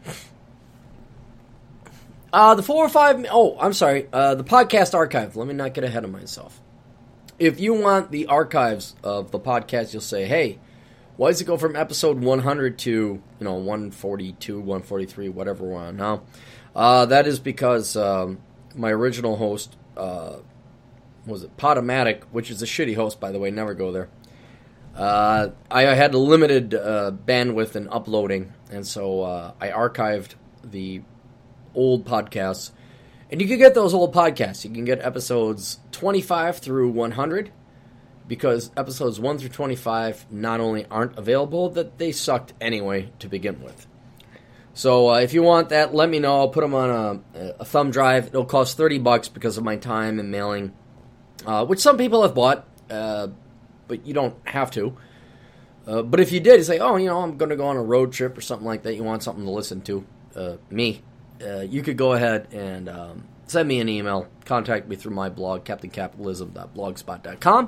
Uh, the four or five, oh, I'm sorry, uh, the podcast archive. Let me not get ahead of myself. If you want the archives of the podcast, you'll say, hey, why does it go from episode one hundred to, you know, one forty-two, one forty-three, whatever we're on now? Uh, that is because um, my original host, uh, was it Podomatic, which is a shitty host, by the way, never go there. Uh, I had a limited uh, bandwidth in uploading, and so uh, I archived the old podcasts. And you can get those old podcasts. You can get episodes twenty-five through one hundred. Because episodes one through twenty-five not only aren't available, that they sucked anyway to begin with. So uh, if you want that, let me know. I'll put them on a, a thumb drive. It'll cost thirty bucks because of my time and mailing, uh, which some people have bought, uh, but you don't have to. Uh, but if you did, you say, oh, you know, I'm going to go on a road trip or something like that. You want something to listen to, uh, me. Uh, you could go ahead and um, send me an email. Contact me through my blog, captain capitalism dot blogspot dot com.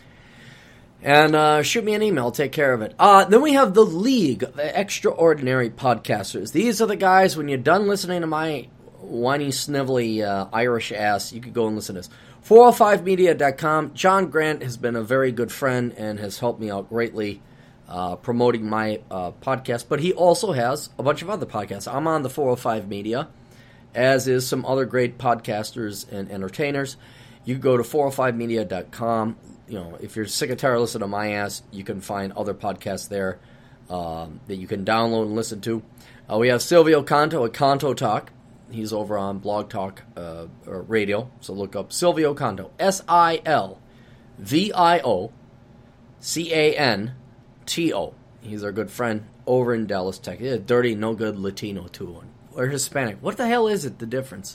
And uh, shoot me an email. I'll take care of it. Uh, then we have the League, the Extraordinary Podcasters. These are the guys, when you're done listening to my whiny, snivelly uh, Irish ass, you could go and listen to this. four oh five media dot com. John Grant has been a very good friend and has helped me out greatly uh, promoting my uh, podcast. But he also has a bunch of other podcasts. I'm on the four oh five Media, as is some other great podcasters and entertainers. You can go to four oh five media dot com. You know, if you're sick and tired of listening to my ass, you can find other podcasts there um, that you can download and listen to. Uh, we have Silvio Canto at Canto Talk. He's over on Blog Talk uh, or Radio, so look up Silvio Canto. S I L V I O C A N T O. He's our good friend over in Dallas, Texas. He's a dirty, no good Latino, too. Or Hispanic. What the hell is it, the difference?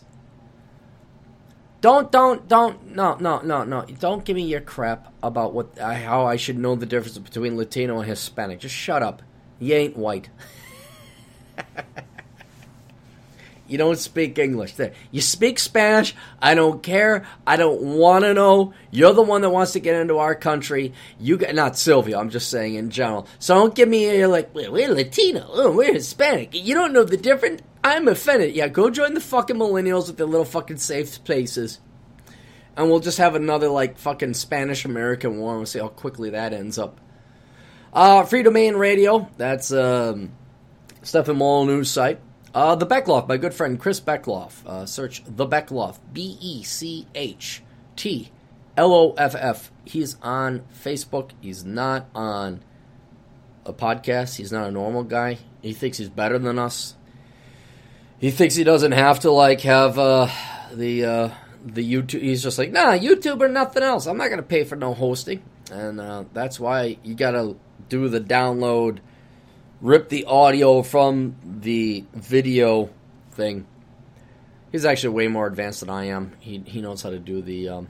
Don't, don't, don't, no, no, no, no. Don't give me your crap about what uh, how I should know the difference between Latino and Hispanic. Just shut up. You ain't white. You don't speak English. There. You speak Spanish. I don't care. I don't want to know. You're the one that wants to get into our country. You get, not Silvio, I'm just saying in general. So don't give me, you're like, we're, we're Latino. Oh, we're Hispanic. You don't know the difference? I'm offended. Yeah, go join the fucking millennials with their little fucking safe places. And we'll just have another, like, fucking Spanish-American war. We'll see how quickly that ends up. Uh, Free Domain Radio. That's um, Stephen Mull news site. Uh, the Beckloff, my good friend Chris Beckloff. Uh, search The Beckloff. B E C H T L O F F. He's on Facebook. He's not on a podcast. He's not a normal guy. He thinks he's better than us. He thinks he doesn't have to, like, have uh, the uh, the YouTube. He's just like, nah, YouTube or nothing else. I'm not going to pay for no hosting. And uh, that's why you got to do the download, rip the audio from the video thing. He's actually way more advanced than I am. He he knows how to do the um,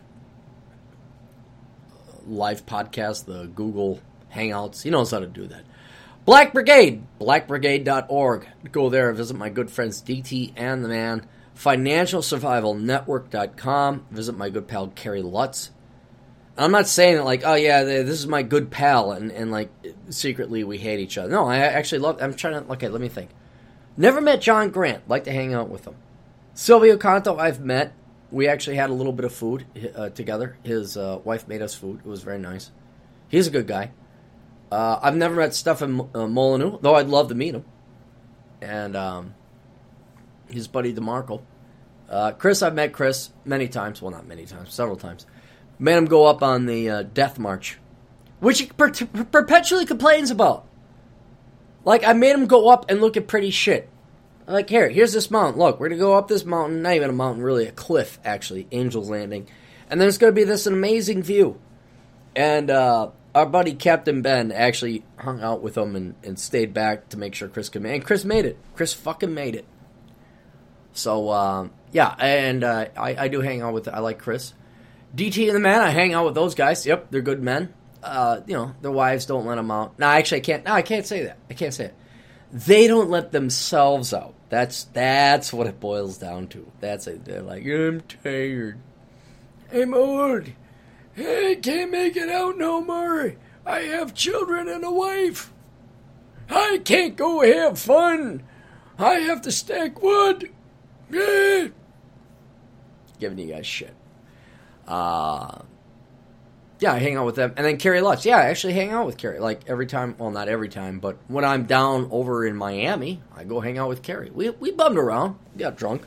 live podcast, the Google Hangouts. He knows how to do that. Black Brigade, black brigade dot org. Go there, visit my good friends D T and the man. financial survival network dot com. Visit my good pal Kerry Lutz. I'm not saying that like, oh yeah, this is my good pal, and, and like secretly we hate each other. No, I actually love. I'm trying to. Okay, let me think. Never met John Grant. Like to hang out with him. Silvio Canto, I've met. We actually had a little bit of food uh, together. His uh, wife made us food. It was very nice. He's a good guy. Uh, I've never met Stefan uh, Molyneux, though I'd love to meet him. And um, his buddy DeMarco. Uh, Chris, I've met Chris many times. Well, not many times, several times. Made him go up on the uh, Death March, which he per- perpetually complains about. Like, I made him go up and look at pretty shit. Like, here, here's this mountain. Look, we're going to go up this mountain. Not even a mountain, really, a cliff, actually. Angel's Landing. And there's going to be this amazing view. And uh, our buddy Captain Ben actually hung out with him and, and stayed back to make sure Chris could make it. And Chris made it. Chris fucking made it. So, uh, yeah, and uh, I, I do hang out with, I like Chris. D T and the Man, I hang out with those guys. Yep, they're good men. Uh, you know, their wives don't let them out. No, actually, I can't. No, I can't say that. I can't say it. They don't let themselves out. That's that's what it boils down to. That's it. They're like, I'm tired. I'm old. I can't make it out no more. I have children and a wife. I can't go have fun. I have to stack wood. Yeah. Giving you guys shit. Uh, yeah, I hang out with them. And then Carrie Lutz. Yeah, I actually hang out with Carrie. Like, every time, well, not every time, but when I'm down over in Miami, I go hang out with Carrie. We we bummed around. We got drunk.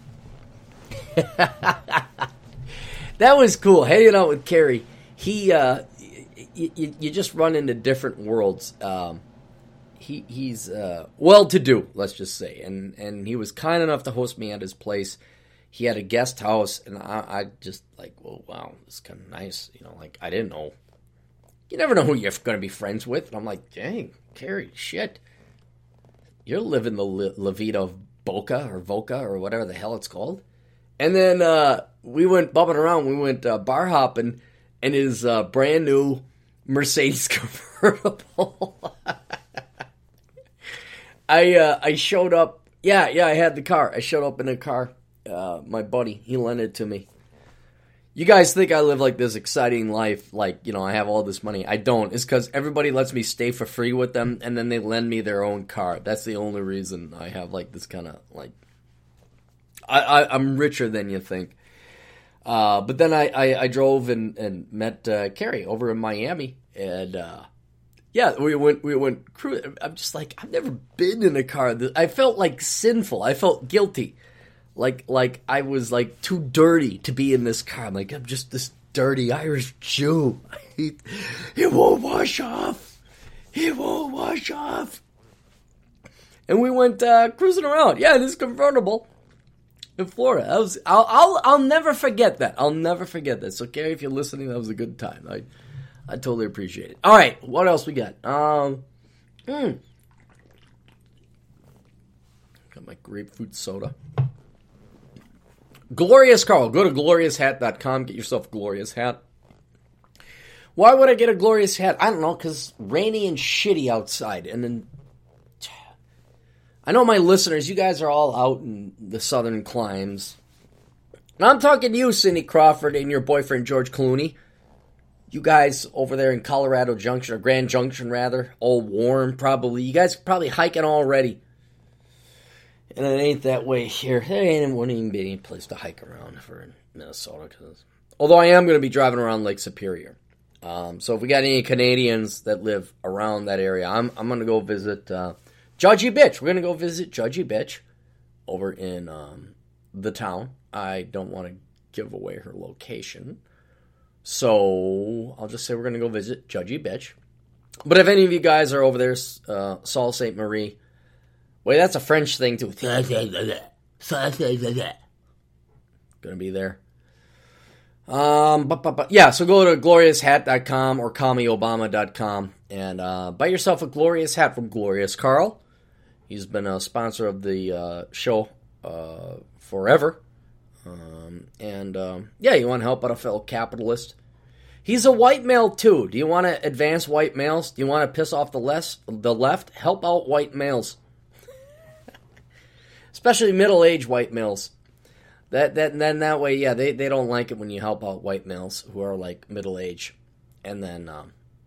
That was cool, hanging out with Carrie. He, uh, you, you, you just run into different worlds. Um, he he's uh, well-to-do, let's just say. And, and he was kind enough to host me at his place. He had a guest house, and I, I just like, well, wow, this is kind of nice. You know, like, I didn't know. You never know who you're going to be friends with. And I'm like, dang, Carrie, shit. You're living the La, La Vida of Boca or Voca or whatever the hell it's called. And then uh, we went bumping around. We went uh, bar hopping in his uh, brand new Mercedes convertible. I uh, I showed up. Yeah, yeah, I had the car. I showed up in a car. Uh, my buddy, he lent it to me. You guys think I live like this exciting life, like, you know, I have all this money. I don't. It's because everybody lets me stay for free with them, and then they lend me their own car. That's the only reason I have, like, this kind of, like, I, I, I'm richer than you think. Uh, but then I, I, I drove and, and met uh, Carrie over in Miami, and uh, yeah, we went we went cruising. I'm just like, I've never been in a car. I felt like sinful. I felt guilty. Like, like I was, like, too dirty to be in this car. I'm like, I'm just this dirty Irish Jew. He, he won't wash off. He won't wash off. And we went uh, cruising around. Yeah, this convertible in Florida. I was, I'll, I'll, I'll never forget that. I'll never forget that. So, Carrie, if you're listening, that was a good time. I, I totally appreciate it. All right, what else we got? Um, mm. Got my grapefruit soda. Glorious Carl. Go to glorious hat dot com. Get yourself a Glorious hat. Why would I get a Glorious hat? I don't know, because rainy and shitty outside. And then, I know my listeners, you guys are all out in the southern climes. And I'm talking to you, Cindy Crawford, and your boyfriend, George Clooney. You guys over there in Colorado Junction, or Grand Junction, rather. All warm, probably. You guys are probably hiking already. And it ain't that way here. There ain't wouldn't even be any place to hike around for in Minnesota. Cause, although I am going to be driving around Lake Superior. Um, so if we got any Canadians that live around that area, I'm I'm going to go visit uh, Judgy Bitch. We're going to go visit Judgy Bitch over in um, the town. I don't want to give away her location. So I'll just say we're going to go visit Judgy Bitch. But if any of you guys are over there, uh, Sault Ste. Marie, wait, that's a French thing, too. Gonna be there. Um, but, but, but, yeah, so go to glorious hat dot com or call me obama dot com and uh, buy yourself a Glorious hat from Glorious Carl. He's been a sponsor of the uh, show uh, forever. Um, and, um, yeah, you want to help out a fellow capitalist. He's a white male, too. Do you want to advance white males? Do you want to piss off the, less, the left? Help out white males. Especially middle-aged white males. That that then that way, yeah, they, they don't like it when you help out white males who are like middle-aged, and then um,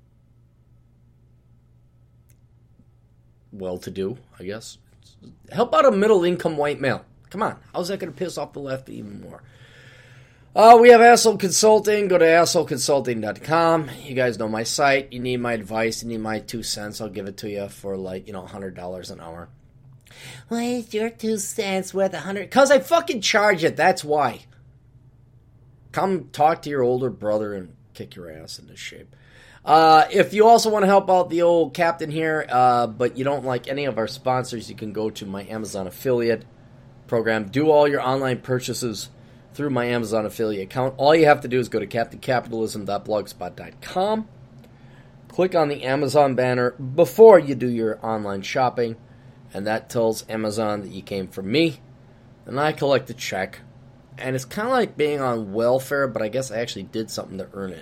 well-to-do, I guess. Help out a middle-income white male. Come on, how's that going to piss off the left even more? Uh, we have Asshole Consulting. Go to asshole consulting dot com. You guys know my site. You need my advice. You need my two cents. I'll give it to you for like you know one hundred dollars an hour. Why is your two cents worth a hundred? Because I fucking charge it, that's why. Come talk to your older brother and kick your ass into shape. Uh, if you also want to help out the old captain here, uh, but you don't like any of our sponsors, you can go to my Amazon affiliate program. Do all your online purchases through my Amazon affiliate account. All you have to do is go to captain capitalism dot blogspot dot com. Click on the Amazon banner before you do your online shopping, and that tells Amazon that you came from me, and I collect a check. And it's kind of like being on welfare, but I guess I actually did something to earn it.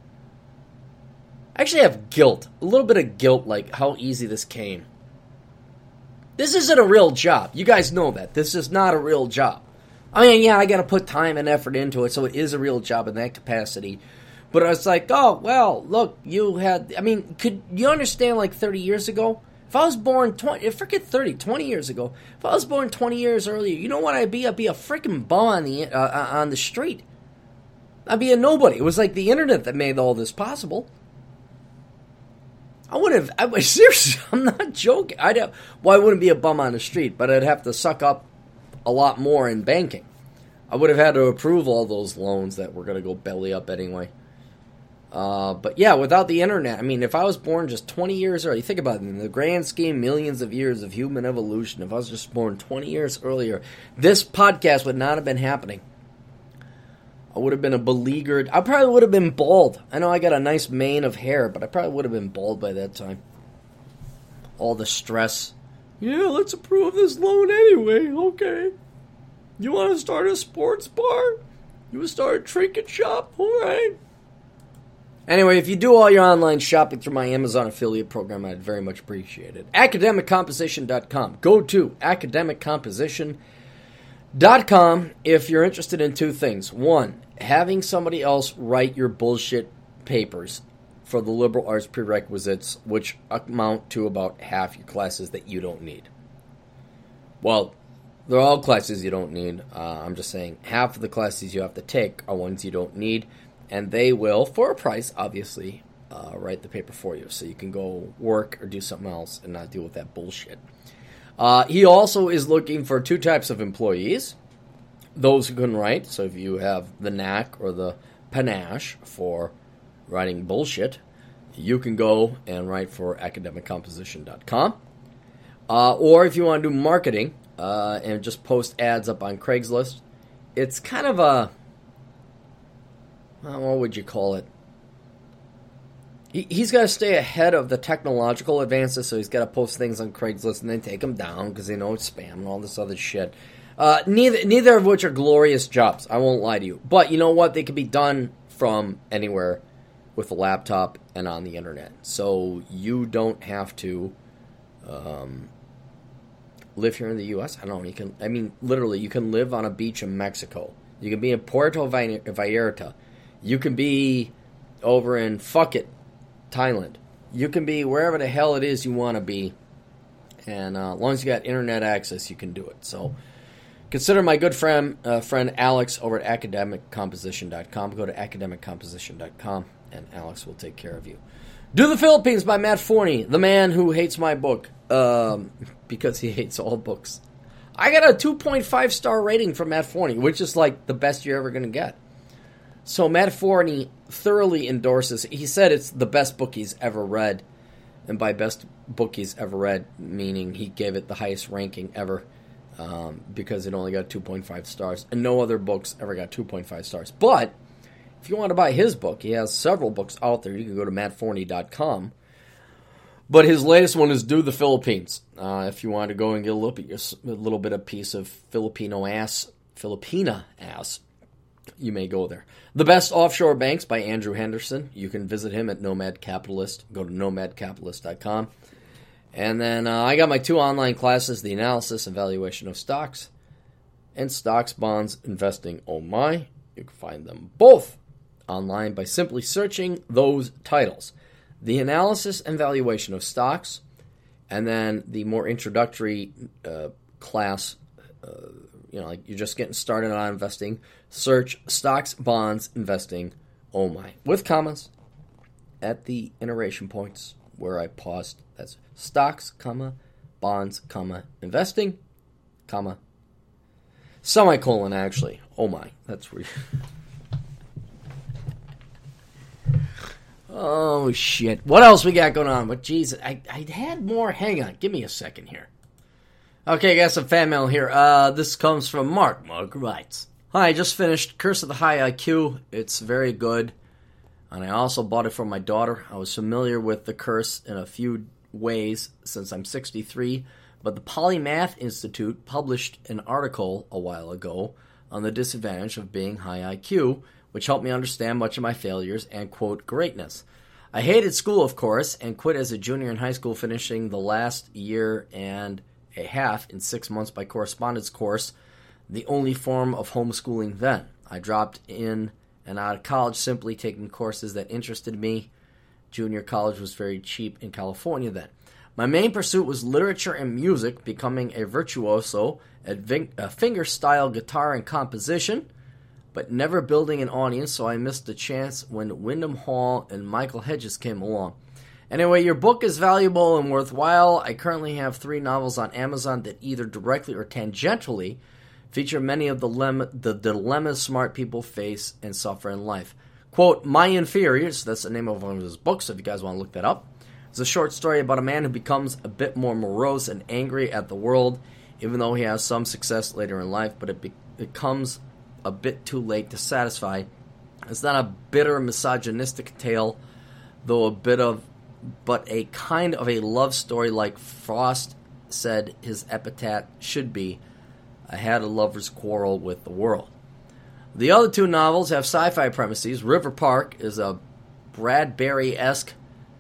I actually have guilt, a little bit of guilt, like how easy this came. This isn't a real job. You guys know that. This is not a real job. I mean, yeah, I got to put time and effort into it, so it is a real job in that capacity. But I was like, oh, well, look, you had, I mean, could you understand like thirty years ago? If I was born twenty, forget thirty, twenty years ago, if I was born twenty years earlier, you know what I'd be? I'd be a freaking bum on the, uh, on the street. I'd be a nobody. It was like the internet that made all this possible. I would have, I was seriously, I'm not joking. I'd have, well, I wouldn't be a bum on the street, but I'd have to suck up a lot more in banking. I would have had to approve all those loans that were going to go belly up anyway. Uh, but yeah, without the internet, I mean, if I was born just twenty years early, think about it, in the grand scheme, millions of years of human evolution, if I was just born twenty years earlier, this podcast would not have been happening. I would have been a beleaguered, I probably would have been bald. I know I got a nice mane of hair, but I probably would have been bald by that time. All the stress. Yeah, let's approve this loan anyway, okay. You want to start a sports bar? You want to start a trinket shop? All right. Anyway, if you do all your online shopping through my Amazon affiliate program, I'd very much appreciate it. academic composition dot com. Go to academic composition dot com if you're interested in two things. One, having somebody else write your bullshit papers for the liberal arts prerequisites, which amount to about half your classes that you don't need. Well, they're all classes you don't need. Uh, I'm just saying half of the classes you have to take are ones you don't need. And they will, for a price, obviously, uh, write the paper for you. So you can go work or do something else and not deal with that bullshit. Uh, he also is looking for two types of employees. Those who can write. So if you have the knack or the panache for writing bullshit, you can go and write for academic composition dot com. Uh, or if you want to do marketing uh, and just post ads up on Craigslist, it's kind of a... what would you call it? He, he's got to stay ahead of the technological advances, so he's got to post things on Craigslist and then take them down because they know it's spam and all this other shit. Uh, neither neither of which are glorious jobs, I won't lie to you. But you know what? They can be done from anywhere with a laptop and on the internet. So you don't have to um, live here in the U S. I don't know. You can. I mean, literally, you can live on a beach in Mexico. You can be in Puerto Vallarta. You can be over in, fuck it, Thailand. You can be wherever the hell it is you want to be. And uh, as long as you got internet access, you can do it. So consider my good friend uh, friend Alex over at academic composition dot com. Go to academic composition dot com, and Alex will take care of you. Do the Philippines by Matt Forney, the man who hates my book, um, because he hates all books. I got a two point five star rating from Matt Forney, which is like the best you're ever going to get. So Matt Forney thoroughly endorses it. He said it's the best book he's ever read. And by best book he's ever read, meaning he gave it the highest ranking ever um, because it only got two point five stars. And no other books ever got two point five stars. But if you want to buy his book, he has several books out there. You can go to matt forney dot com. But his latest one is Do the Philippines. Uh, if you want to go and get a little bit, a little bit of piece of Filipino ass, Filipina ass, you may go there. The Best Offshore Banks by Andrew Henderson. You can visit him at Nomad Capitalist. Go to nomad capitalist dot com. And then uh, I got my two online classes, the analysis and valuation of stocks and stocks, bonds, investing. Oh my. You can find them both online by simply searching those titles. The analysis and valuation of stocks, and then the more introductory uh, class, uh, you know, like you're just getting started on investing. Search stocks, bonds, investing, oh my, with commas at the iteration points where I paused. That's stocks, comma, bonds, comma, investing, comma, semicolon, actually. Oh my, that's weird. Oh, shit. What else we got going on? But, Jesus, I, I had more. Hang on. Give me a second here. Okay, I got some fan mail here. Uh, this comes from Mark. Mark writes, "Hi, I just finished Curse of the High I Q. It's very good. And I also bought it for my daughter. I was familiar with the curse in a few ways since I'm sixty-three, but the Polymath Institute published an article a while ago on the disadvantage of being high I Q, which helped me understand much of my failures and, quote, greatness. I hated school, of course, and quit as a junior in high school, finishing the last year and a half in six months by correspondence course, the only form of homeschooling then. I dropped in and out of college, simply taking courses that interested me. Junior college was very cheap in California then. My main pursuit was literature and music, becoming a virtuoso at ving- uh, finger-style guitar and composition, but never building an audience, so I missed the chance when Wyndham Hall and Michael Hedges came along. Anyway, your book is valuable and worthwhile. I currently have three novels on Amazon that either directly or tangentially feature many of the, lem- the dilemmas smart people face and suffer in life. Quote, My Inferiors, that's the name of one of his books, if you guys want to look that up. It's a short story about a man who becomes a bit more morose and angry at the world, even though he has some success later in life, but it be- becomes a bit too late to satisfy. It's not a bitter, misogynistic tale, though a bit of, but a kind of a love story like Frost said his epitaph should be. I had a lover's quarrel with the world. The other two novels have sci-fi premises. River Park is a Bradbury-esque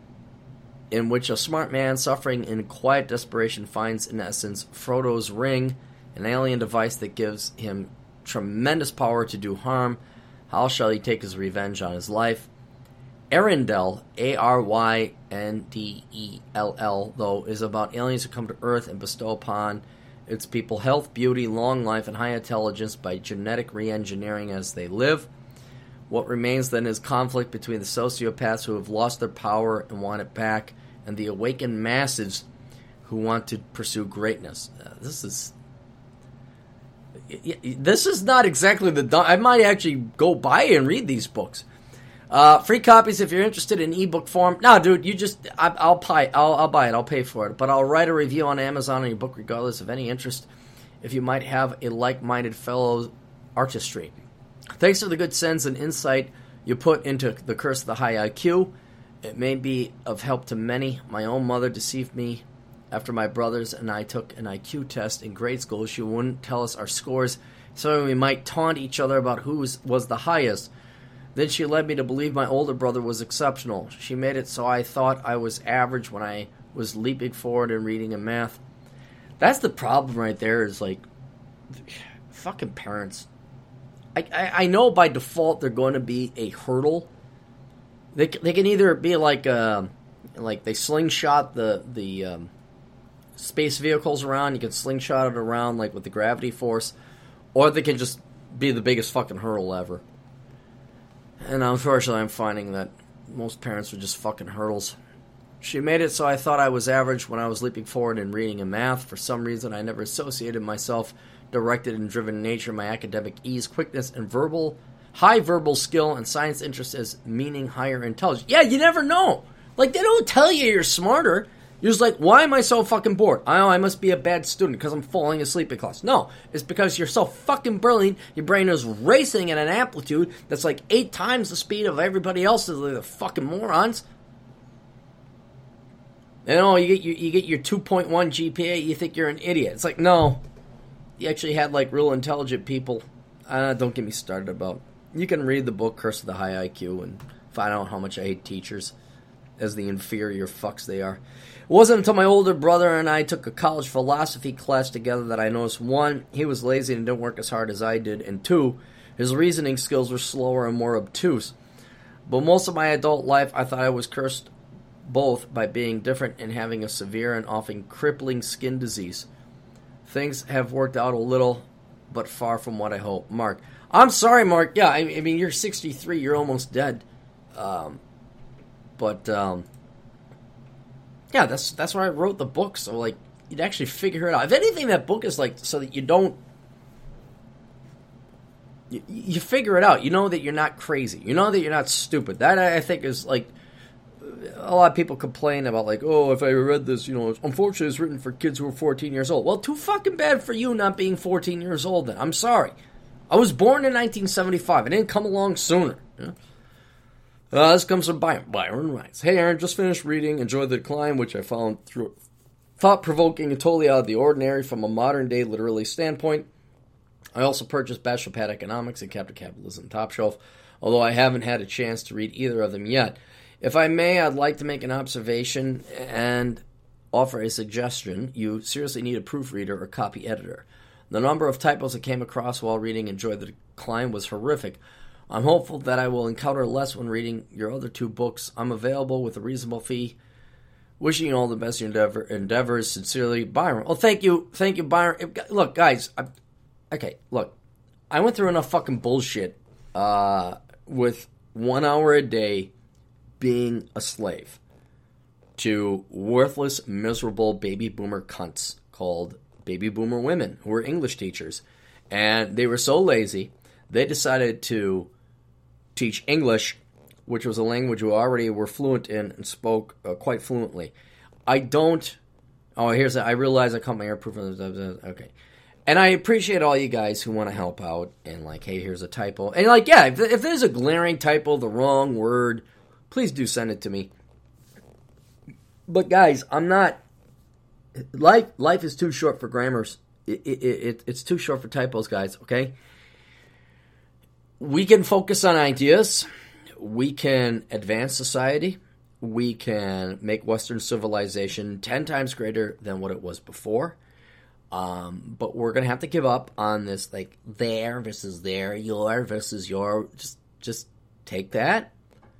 in which a smart man suffering in quiet desperation finds, in essence, Frodo's ring, an alien device that gives him tremendous power to do harm. How shall he take his revenge on his life? Arendelle, A R Y N D E L L, though, is about aliens who come to Earth and bestow upon its people health, beauty, long life, and high intelligence by genetic re-engineering as they live. What remains then is conflict between the sociopaths who have lost their power and want it back, and the awakened masses who want to pursue greatness. Uh, this is... This is not exactly the... I might actually go buy and read these books. Uh, free copies if you're interested in ebook form. No, dude, you just... I, I'll, pay, I'll, I'll buy it. I'll pay for it. But I'll write a review on Amazon on your book regardless of any interest if you might have a like-minded fellow artistry. Thanks for the good sense and insight you put into The Curse of the High I Q. It may be of help to many. My own mother deceived me after my brothers and I took an I Q test in grade school. She wouldn't tell us our scores, so we might taunt each other about who was the highest. Then she led me to believe my older brother was exceptional. She made it so I thought I was average when I was leaping forward in reading and math. That's the problem right there, is like, fucking parents. I, I, I know by default they're going to be a hurdle. They they can either be like uh, like they slingshot the the um, space vehicles around. You can slingshot it around like with the gravity force, or they can just be the biggest fucking hurdle ever. And unfortunately, I'm finding that most parents are just fucking hurdles. She made it so I thought I was average when I was leaping forward in reading and math. For some reason, I never associated myself directed and driven nature, my academic ease, quickness, and verbal, high verbal skill, and science interest as meaning higher intelligence. Yeah, you never know. Like, they don't tell you you're smarter. You're just like, why am I so fucking bored? I know I must be a bad student because I'm falling asleep in class. No, it's because you're so fucking brilliant, your brain is racing at an amplitude that's like eight times the speed of everybody else's. They're the fucking morons. You know, you get your, you get your two point one G P A, you think you're an idiot. It's like, no. You actually had, like, real intelligent people. Uh, don't get me started about. You can read the book Curse of the High I Q and find out how much I hate teachers as the inferior fucks they are. It wasn't until my older brother and I took a college philosophy class together that I noticed, one, he was lazy and didn't work as hard as I did, and two, his reasoning skills were slower and more obtuse. But most of my adult life, I thought I was cursed both by being different and having a severe and often crippling skin disease. Things have worked out a little, but far from what I hope. Mark. I'm sorry, Mark. Yeah, I, I mean, you're sixty-three. You're almost dead. Um, but, um, yeah, that's that's why I wrote the book. So, like, you'd actually figure it out. If anything, that book is like so that you don't. You, you figure it out. You know that you're not crazy. You know that you're not stupid. That, I think, is like... A lot of people complain about, like, oh, if I read this, you know, unfortunately it's written for kids who are fourteen years old. Well, too fucking bad for you not being fourteen years old then. I'm sorry. I was born in nineteen seventy-five. I didn't come along sooner. You know? uh, this comes from Byron. Byron writes, hey, Aaron, just finished reading Enjoy the Decline, which I found through thought-provoking and totally out of the ordinary from a modern-day literary standpoint. I also purchased Bachelor Pad Economics and Captain Capitalism Top Shelf, although I haven't had a chance to read either of them yet. If I may, I'd like to make an observation and offer a suggestion. You seriously need a proofreader or copy editor. The number of typos I came across while reading Enjoy the Decline was horrific. I'm hopeful that I will encounter less when reading your other two books. I'm available with a reasonable fee. Wishing you all the best in your endeavor, endeavors. Sincerely, Byron. Oh, thank you. Thank you, Byron. Look, guys. I, okay, look. I went through enough fucking bullshit uh, with one hour a day being a slave to worthless, miserable baby boomer cunts called baby boomer women who were English teachers. And they were so lazy, they decided to teach English, which was a language we already were fluent in and spoke uh, quite fluently. I don't... Oh, here's... A, I realize I caught my air proof. Okay. And I appreciate all you guys who want to help out and like, hey, here's a typo. And like, yeah, if, if there's a glaring typo, the wrong word, please do send it to me. But guys, I'm not... Life life is too short for grammars. It, it, it, it's too short for typos, guys, okay? We can focus on ideas. We can advance society. We can make Western civilization ten times greater than what it was before. Um, but we're going to have to give up on this, like, there versus there, your versus your. Just, just take that,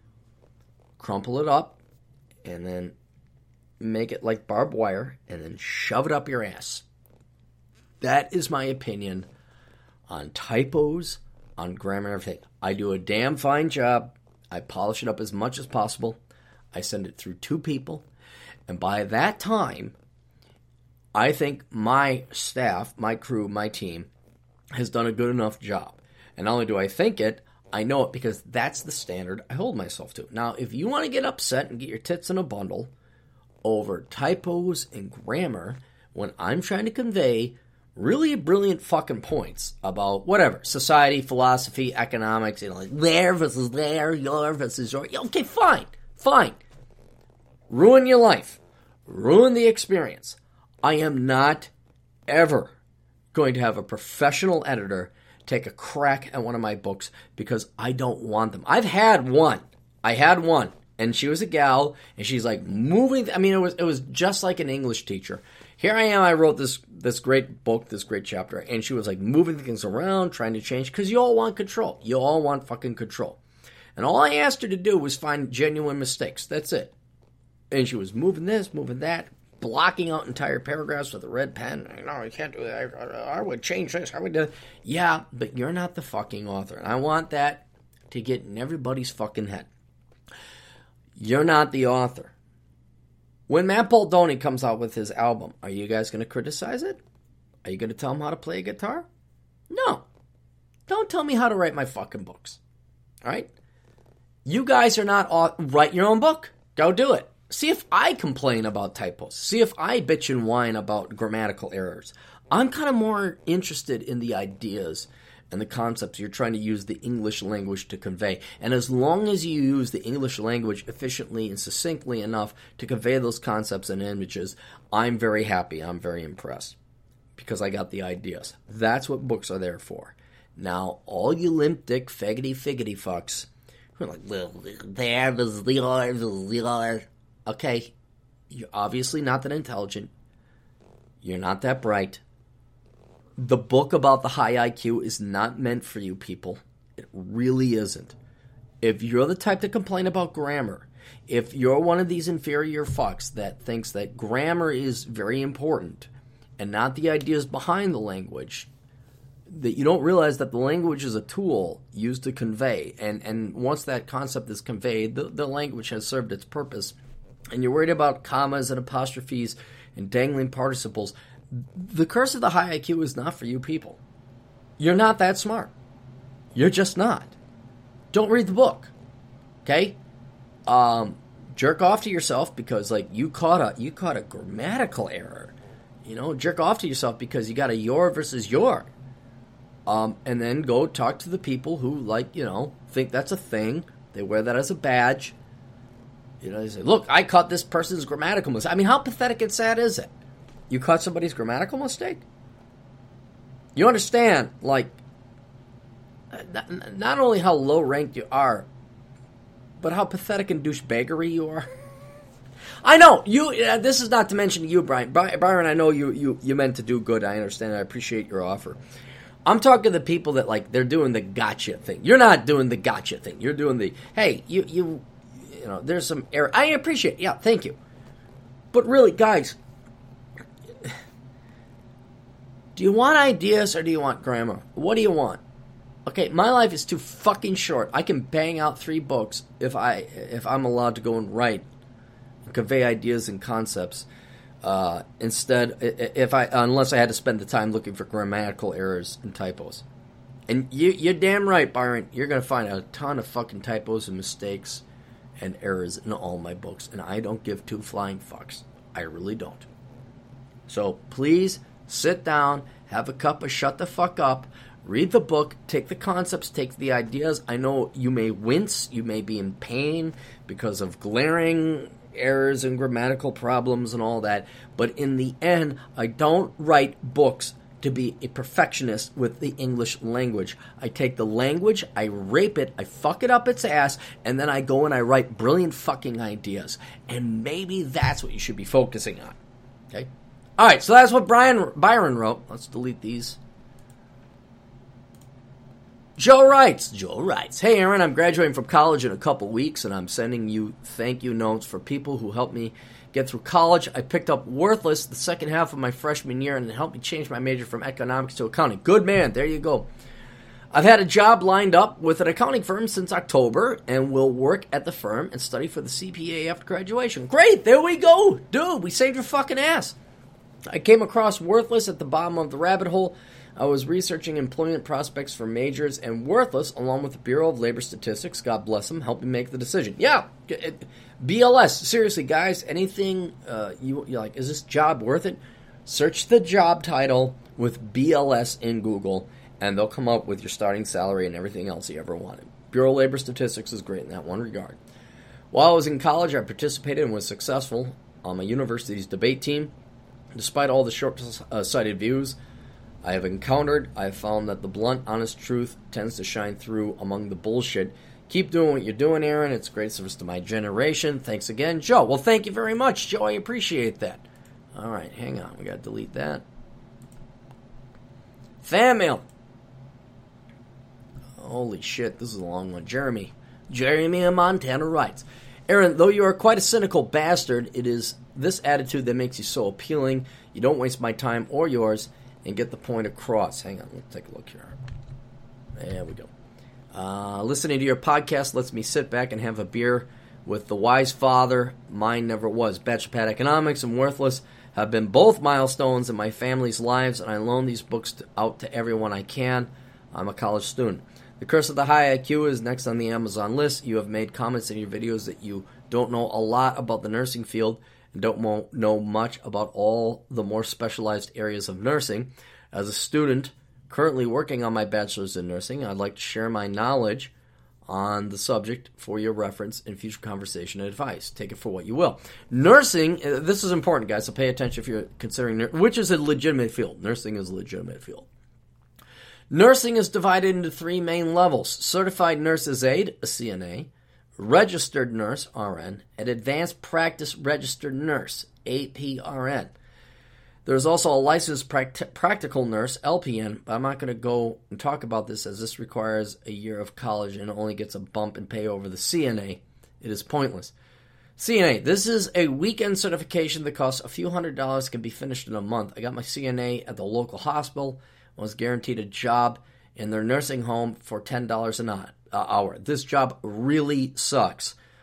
crumple it up, and then make it like barbed wire, and then shove it up your ass. That is my opinion on typos, on grammar, and everything. I do a damn fine job. I polish it up as much as possible. I send it through two people. And by that time, I think my staff, my crew, my team has done a good enough job. And not only do I think it, I know it because that's the standard I hold myself to. Now, if you want to get upset and get your tits in a bundle over typos and grammar when I'm trying to convey really brilliant fucking points about whatever, society, philosophy, economics, you know, like there versus there, your versus your, okay, fine, fine. Ruin your life. Ruin the experience. I am not ever going to have a professional editor take a crack at one of my books because I don't want them. I've had one. I had one. And she was a gal, and she's like moving. I mean, it was it was just like an English teacher. Here I am, I wrote this this great book, this great chapter, and she was like moving things around, trying to change, because you all want control. You all want fucking control. And all I asked her to do was find genuine mistakes. That's it. And she was moving this, moving that, blocking out entire paragraphs with a red pen. No, you can't do that. I, I would change this. I would do that. Yeah, but you're not the fucking author. And I want that to get in everybody's fucking head. You're not the author. When Matt Baldoni comes out with his album, are you guys going to criticize it? Are you going to tell him how to play a guitar? No. Don't tell me how to write my fucking books. All right? You guys are not... Write your own book. Go do it. See if I complain about typos. See if I bitch and whine about grammatical errors. I'm kind of more interested in the ideas and the concepts you're trying to use the English language to convey. And as long as you use the English language efficiently and succinctly enough to convey those concepts and images, I'm very happy. I'm very impressed. Because I got the ideas. That's what books are there for. Now, all you limp dick, faggoty, figgity fucks who are like, there, there's the okay, you're obviously not that intelligent. You're not that bright. The book about the high I Q is not meant for you people. It really isn't. If you're the type to complain about grammar, if you're one of these inferior fucks that thinks that grammar is very important and not the ideas behind the language, that you don't realize that the language is a tool used to convey, and, and once that concept is conveyed, the, the language has served its purpose, and you're worried about commas and apostrophes and dangling participles. The Curse of the High I Q is not for you people. You're not that smart. You're just not. Don't read the book. Okay? Um, jerk off to yourself because, like, you caught a you caught a grammatical error. You know, jerk off to yourself because you got a your versus your. Um, and then go talk to the people who, like, you know, think that's a thing. They wear that as a badge. You know, they say, look, I caught this person's grammatical mistake. I mean, how pathetic and sad is it? You caught somebody's grammatical mistake? You understand, like, not, not only how low-ranked you are, but how pathetic and douchebaggery you are. I know, you. Uh, this is not to mention you, Brian. Byron, I know you, you, you meant to do good. I understand. I appreciate your offer. I'm talking to the people that, like, they're doing the gotcha thing. You're not doing the gotcha thing. You're doing the, hey, you, you, you know, there's some error. I appreciate it. Yeah, thank you. But really, guys, do you want ideas or do you want grammar? What do you want? Okay, my life is too fucking short. I can bang out three books if I if I'm allowed to go and write and convey ideas and concepts. Uh, instead, if I unless I had to spend the time looking for grammatical errors and typos. And you, you're damn right, Byron. You're gonna find a ton of fucking typos and mistakes and errors in all my books, and I don't give two flying fucks. I really don't. So please sit down, have a cup of shut the fuck up, read the book, take the concepts, take the ideas. I know you may wince, you may be in pain because of glaring errors and grammatical problems and all that, but in the end, I don't write books to be a perfectionist with the English language. I take the language, I rape it, I fuck it up its ass, and then I go and I write brilliant fucking ideas. And maybe that's what you should be focusing on. Okay? Alright, so that's what Brian Byron wrote. Let's delete these. Joe writes, Joe writes, hey Aaron, I'm graduating from college in a couple weeks and I'm sending you thank you notes for people who helped me get through college. I picked up Worthless the second half of my freshman year and it helped me change my major from economics to accounting. Good man, there you go. I've had a job lined up with an accounting firm since October and will work at the firm and study for the C P A after graduation. Great, there we go. Dude, we saved your fucking ass. I came across Worthless at the bottom of the rabbit hole. I was researching employment prospects for majors, and Worthless, along with the Bureau of Labor Statistics, God bless them, helped me make the decision. Yeah, B L S. Seriously, guys, anything uh, you, you're like, is this job worth it? Search the job title with B L S in Google, and they'll come up with your starting salary and everything else you ever wanted. Bureau of Labor Statistics is great in that one regard. While I was in college, I participated and was successful on my university's debate team. Despite all the short-sighted views I have encountered, I have found that the blunt, honest truth tends to shine through among the bullshit. Keep doing what you're doing, Aaron. It's great service to my generation. Thanks again, Joe. Well, thank you very much, Joe. I appreciate that. All right, hang on. We got to delete that. Fan mail. Holy shit, this is a long one. Jeremy. Jeremy in Montana writes, Aaron, though you are quite a cynical bastard, it is this attitude that makes you so appealing. You don't waste my time or yours and get the point across. Hang on, let's take a look here. There we go. Uh, listening to your podcast lets me sit back and have a beer with the wise father. Mine never was. Bachelor Pad Economics and Worthless have been both milestones in my family's lives, and I loan these books to, out to everyone I can. I'm a college student. The Curse of the High I Q is next on the Amazon list. You have made comments in your videos that you don't know a lot about the nursing field and don't mo- know much about all the more specialized areas of nursing. As a student currently working on my bachelor's in nursing, I'd like to share my knowledge on the subject for your reference in future conversation and advice. Take it for what you will. Nursing, uh, this is important, guys, so pay attention if you're considering, nur- which is a legitimate field. Nursing is a legitimate field. Nursing is divided into three main levels: Certified Nurse's Aide, a C N A, Registered Nurse, R N, and Advanced Practice Registered Nurse, A P R N. There's also a Licensed pract- Practical Nurse, L P N, but I'm not going to go and talk about this as this requires a year of college and only gets a bump in pay over the C N A. It is pointless. C N A, this is a weekend certification that costs a few hundred dollars, can be finished in a month. I got my C N A at the local hospital. Was guaranteed a job in their nursing home for ten dollars an hour. This job really sucks.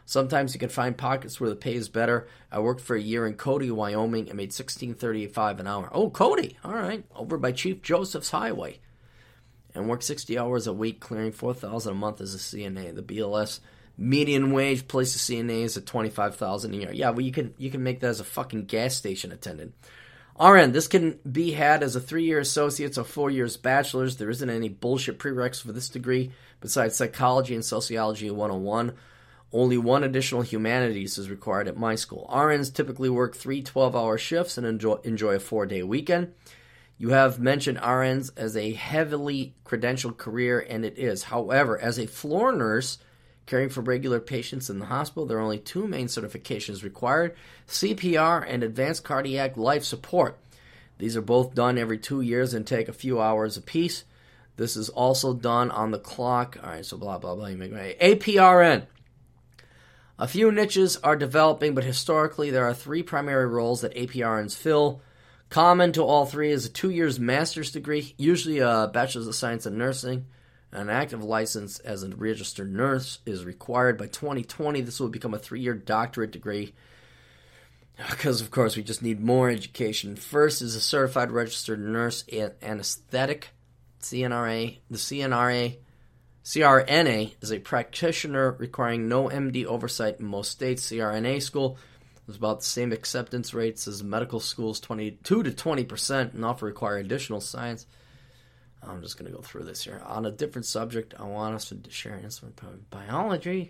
Sometimes you can find pockets where the pay is better. I worked for a year in Cody, Wyoming, and made sixteen thirty-five an hour. Oh, Cody, all right, over by Chief Joseph's Highway, and worked sixty hours a week, clearing four thousand a month as a C N A. The B L S median wage place of C N A is at twenty-five thousand a year. Yeah, well, you can you can make that as a fucking gas station attendant. R N, this can be had as a three-year associate's or four years bachelor's. There isn't any bullshit prereqs for this degree besides psychology and sociology one oh one. Only one additional humanities is required at my school. R Ns typically work three twelve-hour shifts and enjoy, enjoy a four-day weekend. You have mentioned R Ns as a heavily credentialed career, and it is. However, as a floor nurse caring for regular patients in the hospital, there are only two main certifications required, C P R and Advanced Cardiac Life Support. These are both done every two years and take a few hours apiece. This is also done on the clock. All right, so blah, blah, blah. You make my A P R N. A few niches are developing, but historically there are three primary roles that A P R Ns fill. Common to all three is a two years master's degree, usually a bachelor's of science in nursing. An active license as a registered nurse is required. By twenty twenty, this will become a three-year doctorate degree because, of course, we just need more education. First is a certified registered nurse in anesthetic, C N R A. The C N R A, C R N A is a practitioner requiring no M D oversight in most states. C R N A school is about the same acceptance rates as medical schools, twenty-two to twenty percent, and often require additional science. I'm just going to go through this here. On a different subject, I want us to share instrument biology.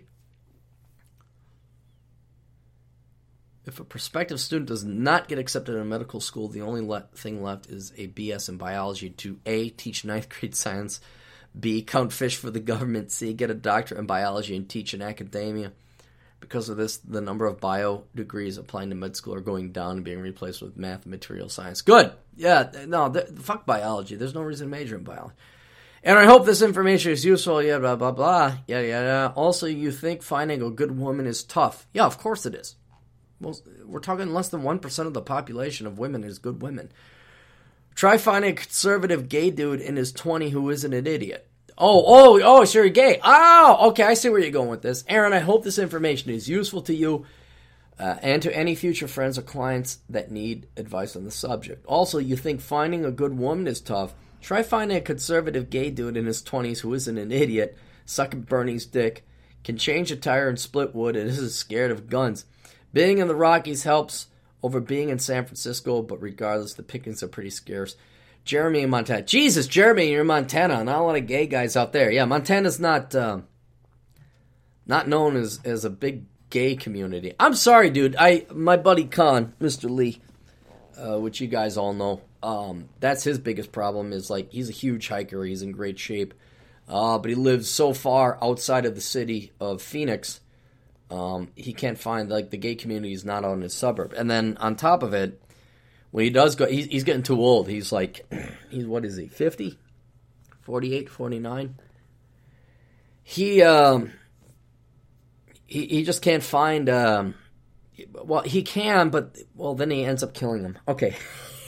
If a prospective student does not get accepted in a medical school, the only le- thing left is a B S in biology to A, teach ninth grade science, B, count fish for the government, C, get a doctorate in biology and teach in academia. Because of this, the number of bio degrees applying to med school are going down and being replaced with math and material science. Good. Yeah, no, th- fuck biology. There's no reason to major in biology. And I hope this information is useful. Yeah, blah, blah, blah. Yeah, yeah, yeah. Also, you think finding a good woman is tough. Yeah, of course it is. Well, we're talking less than one percent of the population of women is good women. Try finding a conservative gay dude in his twenties who isn't an idiot. Oh, oh, oh, so you're gay. Oh, okay, I see where you're going with this. Aaron, I hope this information is useful to you uh, and to any future friends or clients that need advice on the subject. Also, you think finding a good woman is tough. Try finding a conservative gay dude in his twenties who isn't an idiot, sucking Bernie's dick, can change a tire and split wood, and isn't scared of guns. Being in the Rockies helps over being in San Francisco, but regardless, the pickings are pretty scarce. Jeremy in Montana. Jesus, Jeremy, you're in Montana. Not a lot of gay guys out there. Yeah, Montana's not um, not known as, as a big gay community. I'm sorry, dude. I my buddy Khan, Mister Lee, uh, which you guys all know, um, that's his biggest problem is, like, he's a huge hiker. He's in great shape. Uh, but he lives so far outside of the city of Phoenix, um, he can't find, like, the gay community is not on his suburb. And then on top of it, when he does go, he's, he's getting too old. He's like, he's, what is he, fifty? forty-eight, forty-nine? He, um, he, he just can't find, um, well, he can, but, well, then he ends up killing him. Okay.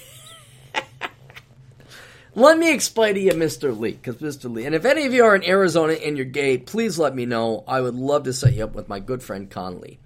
Let me explain to you Mister Lee, because Mister Lee, and if any of you are in Arizona and you're gay, please let me know. I would love to set you up with my good friend Conley.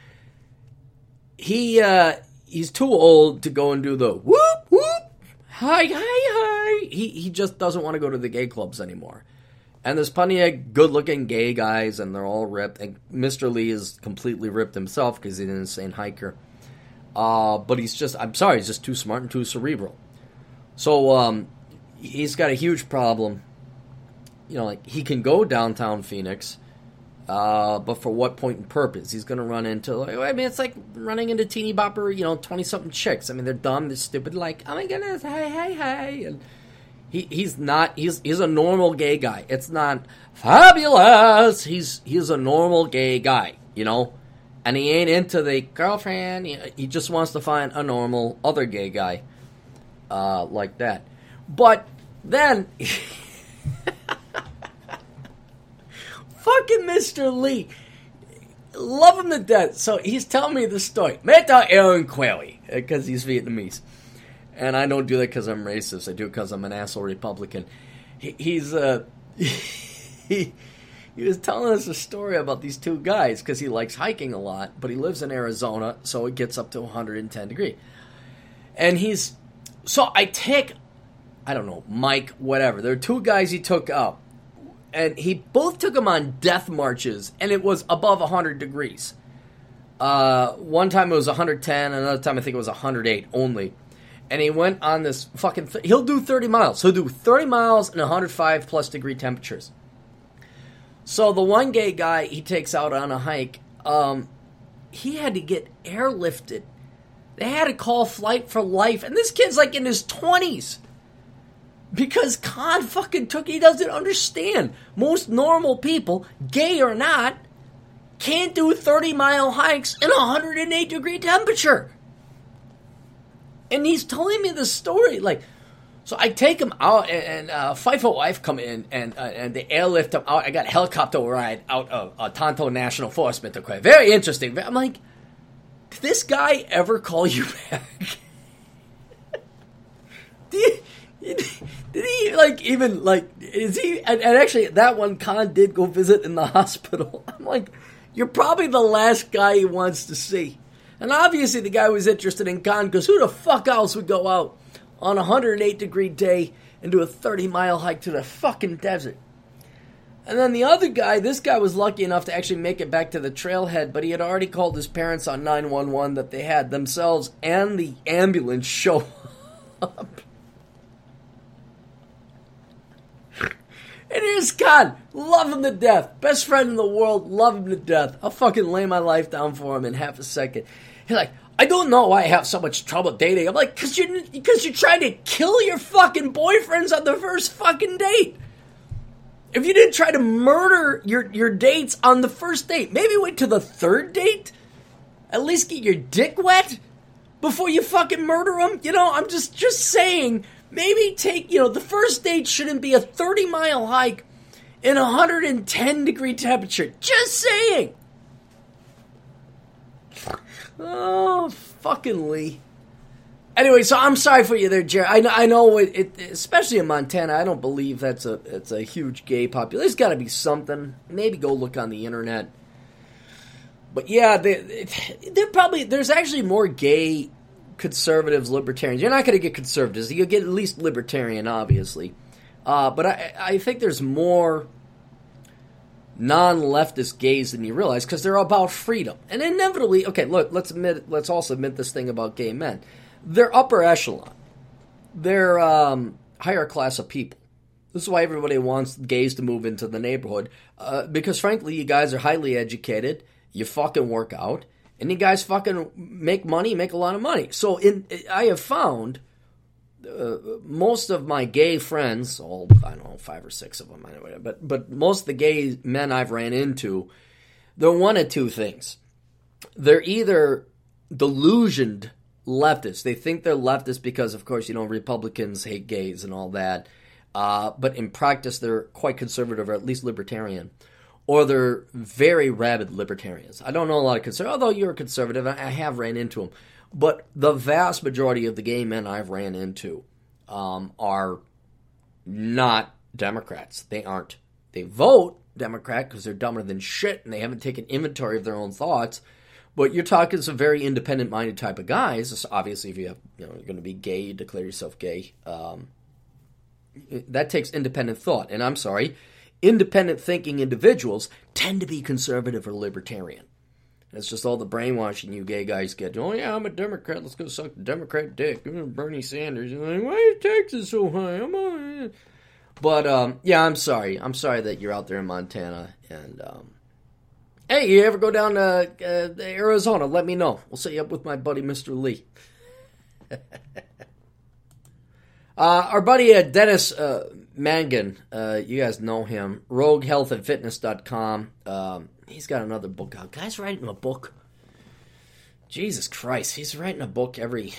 He, uh, he's too old to go and do the whoop, whoop, hi, hi, hi. He, he just doesn't want to go to the gay clubs anymore. And there's plenty of good-looking gay guys, and they're all ripped. And Mister Lee is completely ripped himself because he's an insane hiker. Uh, but he's just, I'm sorry, he's just too smart and too cerebral. So, um... he's got a huge problem. You know, like, he can go downtown Phoenix, uh, but for what point and purpose? He's going to run into, like, I mean, it's like running into teeny bopper, you know, twenty-something chicks. I mean, they're dumb, they're stupid, like, oh my goodness, hey, hey, hey. And he he's not, he's he's a normal gay guy. It's not fabulous. He's, he's a normal gay guy, you know? And he ain't into the girlfriend. He, he just wants to find a normal other gay guy uh, like that. But then, fucking Mister Lee, love him to death. So he's telling me this story. Meta Aaron Quayle, because he's Vietnamese. And I don't do that because I'm racist. I do it because I'm an asshole Republican. He, he's, uh, he, he was telling us a story about these two guys because he likes hiking a lot, but he lives in Arizona, so it gets up to one hundred ten degrees. And he's, so I take, I don't know, Mike, whatever. There are two guys he took up, and he both took them on death marches, and it was above one hundred degrees. Uh, one time it was one hundred ten, another time I think it was one hundred eight only. And he went on this fucking, th- he'll do thirty miles. He'll do thirty miles and one hundred five plus degree temperatures. So the one gay guy he takes out on a hike, um, he had to get airlifted. They had to call Flight for Life. And this kid's like in his twenties. Because Khan fucking took, he doesn't understand. Most normal people, gay or not, can't do thirty mile hikes in one hundred eight degree temperature. And he's telling me the story, like, so I take him out, and, and uh, Fight for Life come in, and uh, and they airlift him out. I got a helicopter ride out of uh, Tonto National Forest, Mister Quay. Very interesting. I'm like, did this guy ever call you back? did, he, did he, like, even, like, is he, and, and actually, that one, Khan did go visit in the hospital. I'm like, you're probably the last guy he wants to see. And obviously the guy was interested in Khan, because who the fuck else would go out on a one hundred eight degree day and do a thirty mile hike to the fucking desert? And then the other guy, this guy was lucky enough to actually make it back to the trailhead, but he had already called his parents on nine one one that they had themselves and the ambulance show up. And here's Khan. Love him to death. Best friend in the world. Love him to death. I'll fucking lay my life down for him in half a second. He's like, I don't know why I have so much trouble dating. I'm like, because you're, because you're trying to kill your fucking boyfriends on the first fucking date. If you didn't try to murder your, your dates on the first date, maybe wait to the third date. At least get your dick wet before you fucking murder them. You know, I'm just, just saying, maybe take, you know, the first date shouldn't be a thirty mile hike in one hundred ten degree temperature. Just saying. Oh, fucking Lee. Anyway, so I'm sorry for you there, Jerry. I know, I know it, it, especially in Montana, I don't believe that's a it's a huge gay population. There's got to be something. Maybe go look on the internet. But yeah, they, they're probably, there's actually more gay conservatives, libertarians. You're not going to get conservatives. You'll get at least libertarian, obviously. Uh, but I, I think there's more non-leftist gays than you realize, because they're about freedom. And inevitably, okay, look, let's admit, let's also admit this thing about gay men. They're upper echelon. They're um, higher class of people. This is why everybody wants gays to move into the neighborhood. Uh, because frankly, you guys are highly educated. You fucking work out. And you guys fucking make money, make a lot of money. So in, I have found uh, most of my gay friends, all, I don't know, five or six of them, anyway, but, but most of the gay men I've ran into, they're one of two things. They're either delusioned leftists. They think they're leftists because, of course, you know, Republicans hate gays and all that. Uh, but in practice, they're quite conservative, or at least libertarian. Or they're very rabid libertarians. I don't know a lot of conservatives, although you're a conservative, I have ran into them. But the vast majority of the gay men I've ran into um, are not Democrats. They aren't. They vote Democrat because they're dumber than shit and they haven't taken inventory of their own thoughts. But you're talking some very independent-minded type of guys. Obviously, if you have, you know, you're going to be gay, you declare yourself gay. Um, that takes independent thought. And I'm sorry, independent thinking individuals tend to be conservative or libertarian. It's just all the brainwashing you gay guys get. Oh, yeah, I'm a Democrat. Let's go suck the Democrat dick. Bernie Sanders. You're like, why is Texas so high? I'm on. But, um, yeah, I'm sorry. I'm sorry that you're out there in Montana. And, um, hey, you ever go down to uh, Arizona? Let me know. We'll set you up with my buddy, Mister Lee. uh, our buddy uh, Dennis uh, Mangan, uh, you guys know him. rogue health and fitness dot com. Um, he's got another book out. Guy's writing a book. Jesus Christ, he's writing a book every,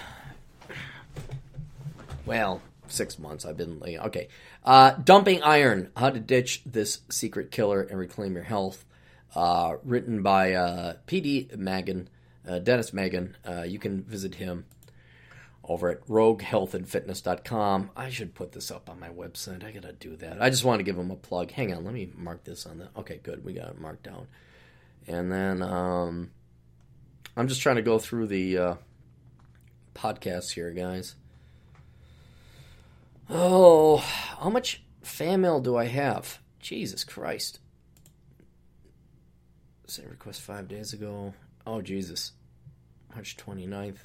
well, six months. I've been, okay. Uh, Dumping Iron, How to Ditch This Secret Killer and Reclaim Your Health. Uh, written by uh, P D Mangan, uh, Dennis Mangan. Uh, you can visit him over at rogue health and fitness dot com. I should put this up on my website. I gotta do that. I just want to give them a plug. Hang on, let me mark this on the... Okay, good. We got it marked down. And then um, I'm just trying to go through the uh, podcasts here, guys. Oh, how much fan mail do I have? Jesus Christ. Sent request five days ago. Oh, Jesus. March twenty-ninth.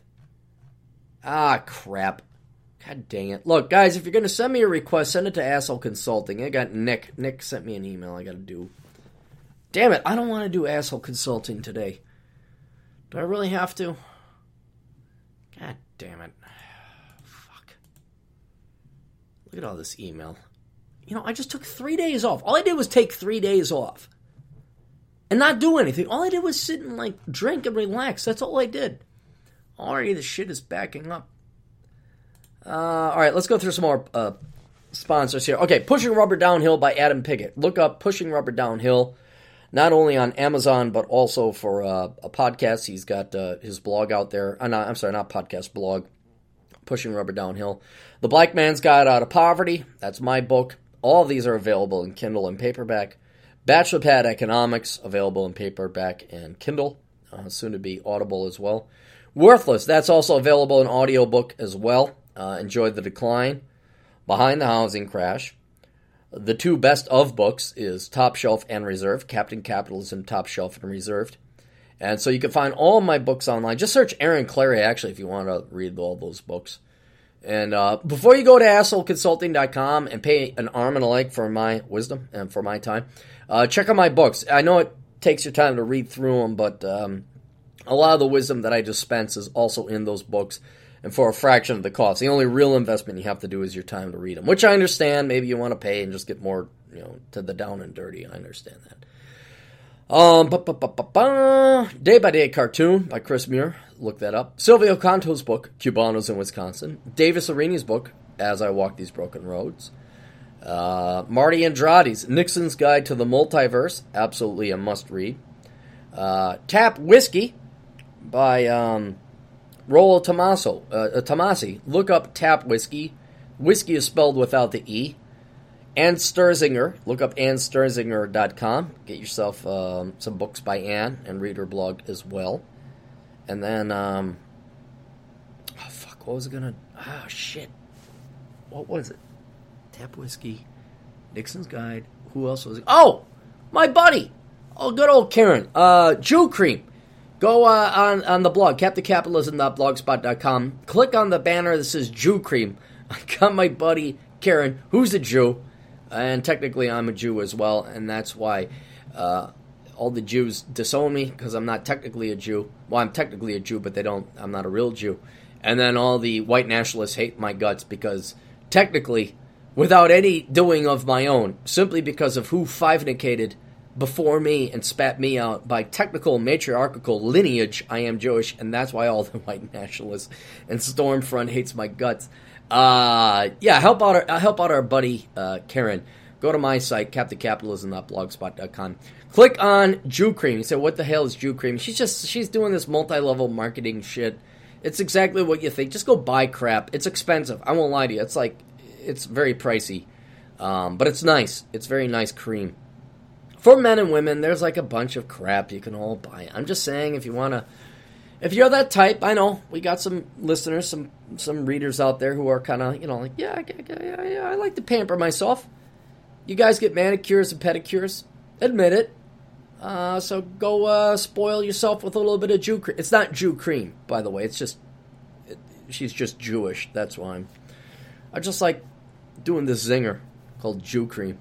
Ah, crap. God dang it. Look, guys, if you're going to send me a request, send it to Asshole Consulting. I got Nick. Nick sent me an email I got to do. Damn it, I don't want to do Asshole Consulting today. Do I really have to? God damn it. Fuck. Look at all this email. You know, I just took three days off. All I did was take three days off. And not do anything. All I did was sit and, like, drink and relax. That's all I did. Already the shit is backing up. Uh, all right, let's go through some more uh, sponsors here. Okay, Pushing Rubber Downhill by Adam Piggott. Look up Pushing Rubber Downhill, not only on Amazon, but also for uh, a podcast. He's got uh, his blog out there. Uh, not, I'm sorry, not podcast, blog. Pushing Rubber Downhill. The Black Man's Guide Out of Poverty. That's my book. All of these are available in Kindle and paperback. Bachelor Pad Economics, available in paperback and Kindle. Uh, soon to be Audible as well. Worthless, that's also available in audiobook as well. Uh, Enjoy the Decline, Behind the Housing Crash. The two best of books is Top Shelf and Reserved, Captain Capitalism, Top Shelf and Reserved. And so you can find all my books online. Just search Aaron Clarey, actually, if you want to read all those books. And uh, before you go to asshole consulting dot com and pay an arm and a leg for my wisdom and for my time, uh, check out my books. I know it takes your time to read through them, but... Um, A lot of the wisdom that I dispense is also in those books, and for a fraction of the cost. The only real investment you have to do is your time to read them, which I understand. Maybe you want to pay and just get more, you know, to the down and dirty. I understand that. Um, ba, ba, ba, ba, ba. Day by Day Cartoon by Chris Muir. Look that up. Silvio Canto's book, Cubanos in Wisconsin. Davis Arini's book, As I Walk These Broken Roads. Uh, Marty Andrade's Nixon's Guide to the Multiverse. Absolutely a must-read. Uh, Tap Whiskey by um, Rollo Tomaso, uh, Tomasi. Look up Tap Whiskey. Whiskey is spelled without the E. Ann Sturzinger. Look up ann sturzinger dot com. Get yourself um, some books by Ann and read her blog as well. And then, um, oh, fuck, what was it gonna, ah, oh, shit. What was it? Tap Whiskey, Nixon's Guide. Who else was it? Oh, my buddy. Oh, good old Karen. Uh, Jew Cream. Go uh, on, on the blog, captain capitalism dot blogspot dot com. Click on the banner that says Jew Cream. I got my buddy Karen, who's a Jew, and technically I'm a Jew as well, and that's why uh, all the Jews disown me, because I'm not technically a Jew. Well, I'm technically a Jew, but they don't. I'm not a real Jew. And then all the white nationalists hate my guts because technically, without any doing of my own, simply because of who five-nicated before me and spat me out by technical matriarchal lineage, I am Jewish, and that's why all the white nationalists and Stormfront hates my guts. Uh, yeah, help out our help out our buddy uh, Karen. Go to my site, captain capitalism dot blogspot dot com. Click on Jew Cream. You say, what the hell is Jew Cream? She's just she's doing this multi-level marketing shit. It's exactly what you think. Just go buy crap. It's expensive. I won't lie to you. It's like it's very pricey, um, but it's nice. It's very nice cream. For men and women, there's like a bunch of crap you can all buy. I'm just saying, if you want to, if you're that type, I know we got some listeners, some some readers out there who are kind of, you know, like, yeah, yeah, yeah, yeah, I like to pamper myself. You guys get manicures and pedicures, admit it. Uh, so go uh, spoil yourself with a little bit of Jew cream. It's not Jew cream, by the way. It's just, it, she's just Jewish. That's why I'm, I just like doing this zinger called Jew Cream.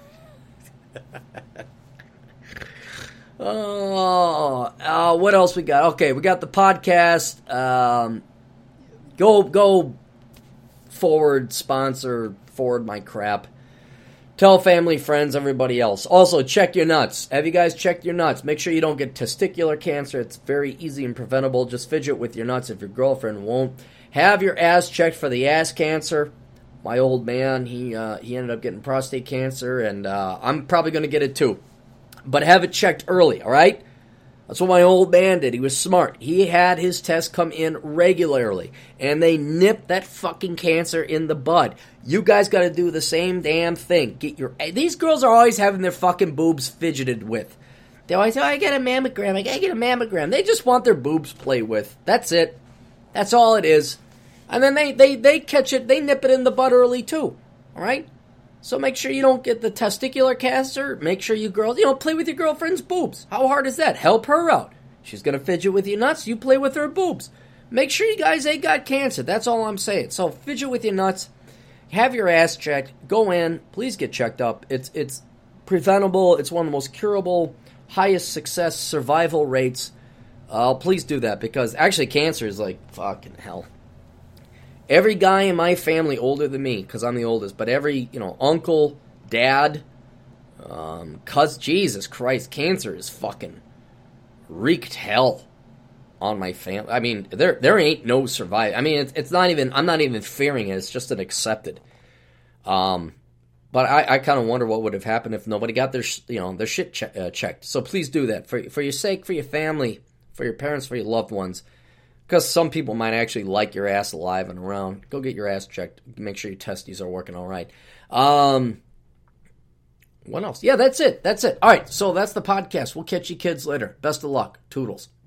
Oh, uh, what else we got? Okay, we got the podcast. Um, go, go forward, sponsor, forward my crap. Tell family, friends, everybody else. Also, check your nuts. Have you guys checked your nuts? Make sure you don't get testicular cancer. It's very easy and preventable. Just fidget with your nuts if your girlfriend won't. Have your ass checked for the ass cancer. My old man, he uh, he ended up getting prostate cancer, and uh, I'm probably going to get it too. But have it checked early, all right? That's what my old man did. He was smart. He had his tests come in regularly, and they nipped that fucking cancer in the bud. You guys got to do the same damn thing. Get your These girls are always having their fucking boobs fidgeted with. They always say, oh, I get a mammogram, I gotta get a mammogram. They just want their boobs played with. That's it. That's all it is. And then they, they, they catch it, they nip it in the bud early too. Alright? So make sure you don't get the testicular cancer. Make sure you girls, you know, play with your girlfriend's boobs. How hard is that? Help her out. She's gonna fidget with you nuts, you play with her boobs. Make sure you guys ain't got cancer. That's all I'm saying. So fidget with your nuts. Have your ass checked. Go in. Please get checked up. It's, it's preventable. It's one of the most curable, highest success survival rates. Uh, please do that, because actually cancer is like fucking hell. Every guy in my family older than me, because I'm the oldest, but every, you know, uncle, dad, um, cuz, Jesus Christ, cancer is fucking wreaked hell on my family. I mean, there there ain't no survive. I mean, it's, it's not even, I'm not even fearing it, it's just an accepted. Um... But I, I kind of wonder what would have happened if nobody got their, you know, their shit che- uh, checked. So please do that for for your sake, for your family, for your parents, for your loved ones. Because some people might actually like your ass alive and around. Go get your ass checked. Make sure your testes are working all right. Um, what else? Yeah, that's it. That's it. All right, so that's the podcast. We'll catch you kids later. Best of luck. Toodles.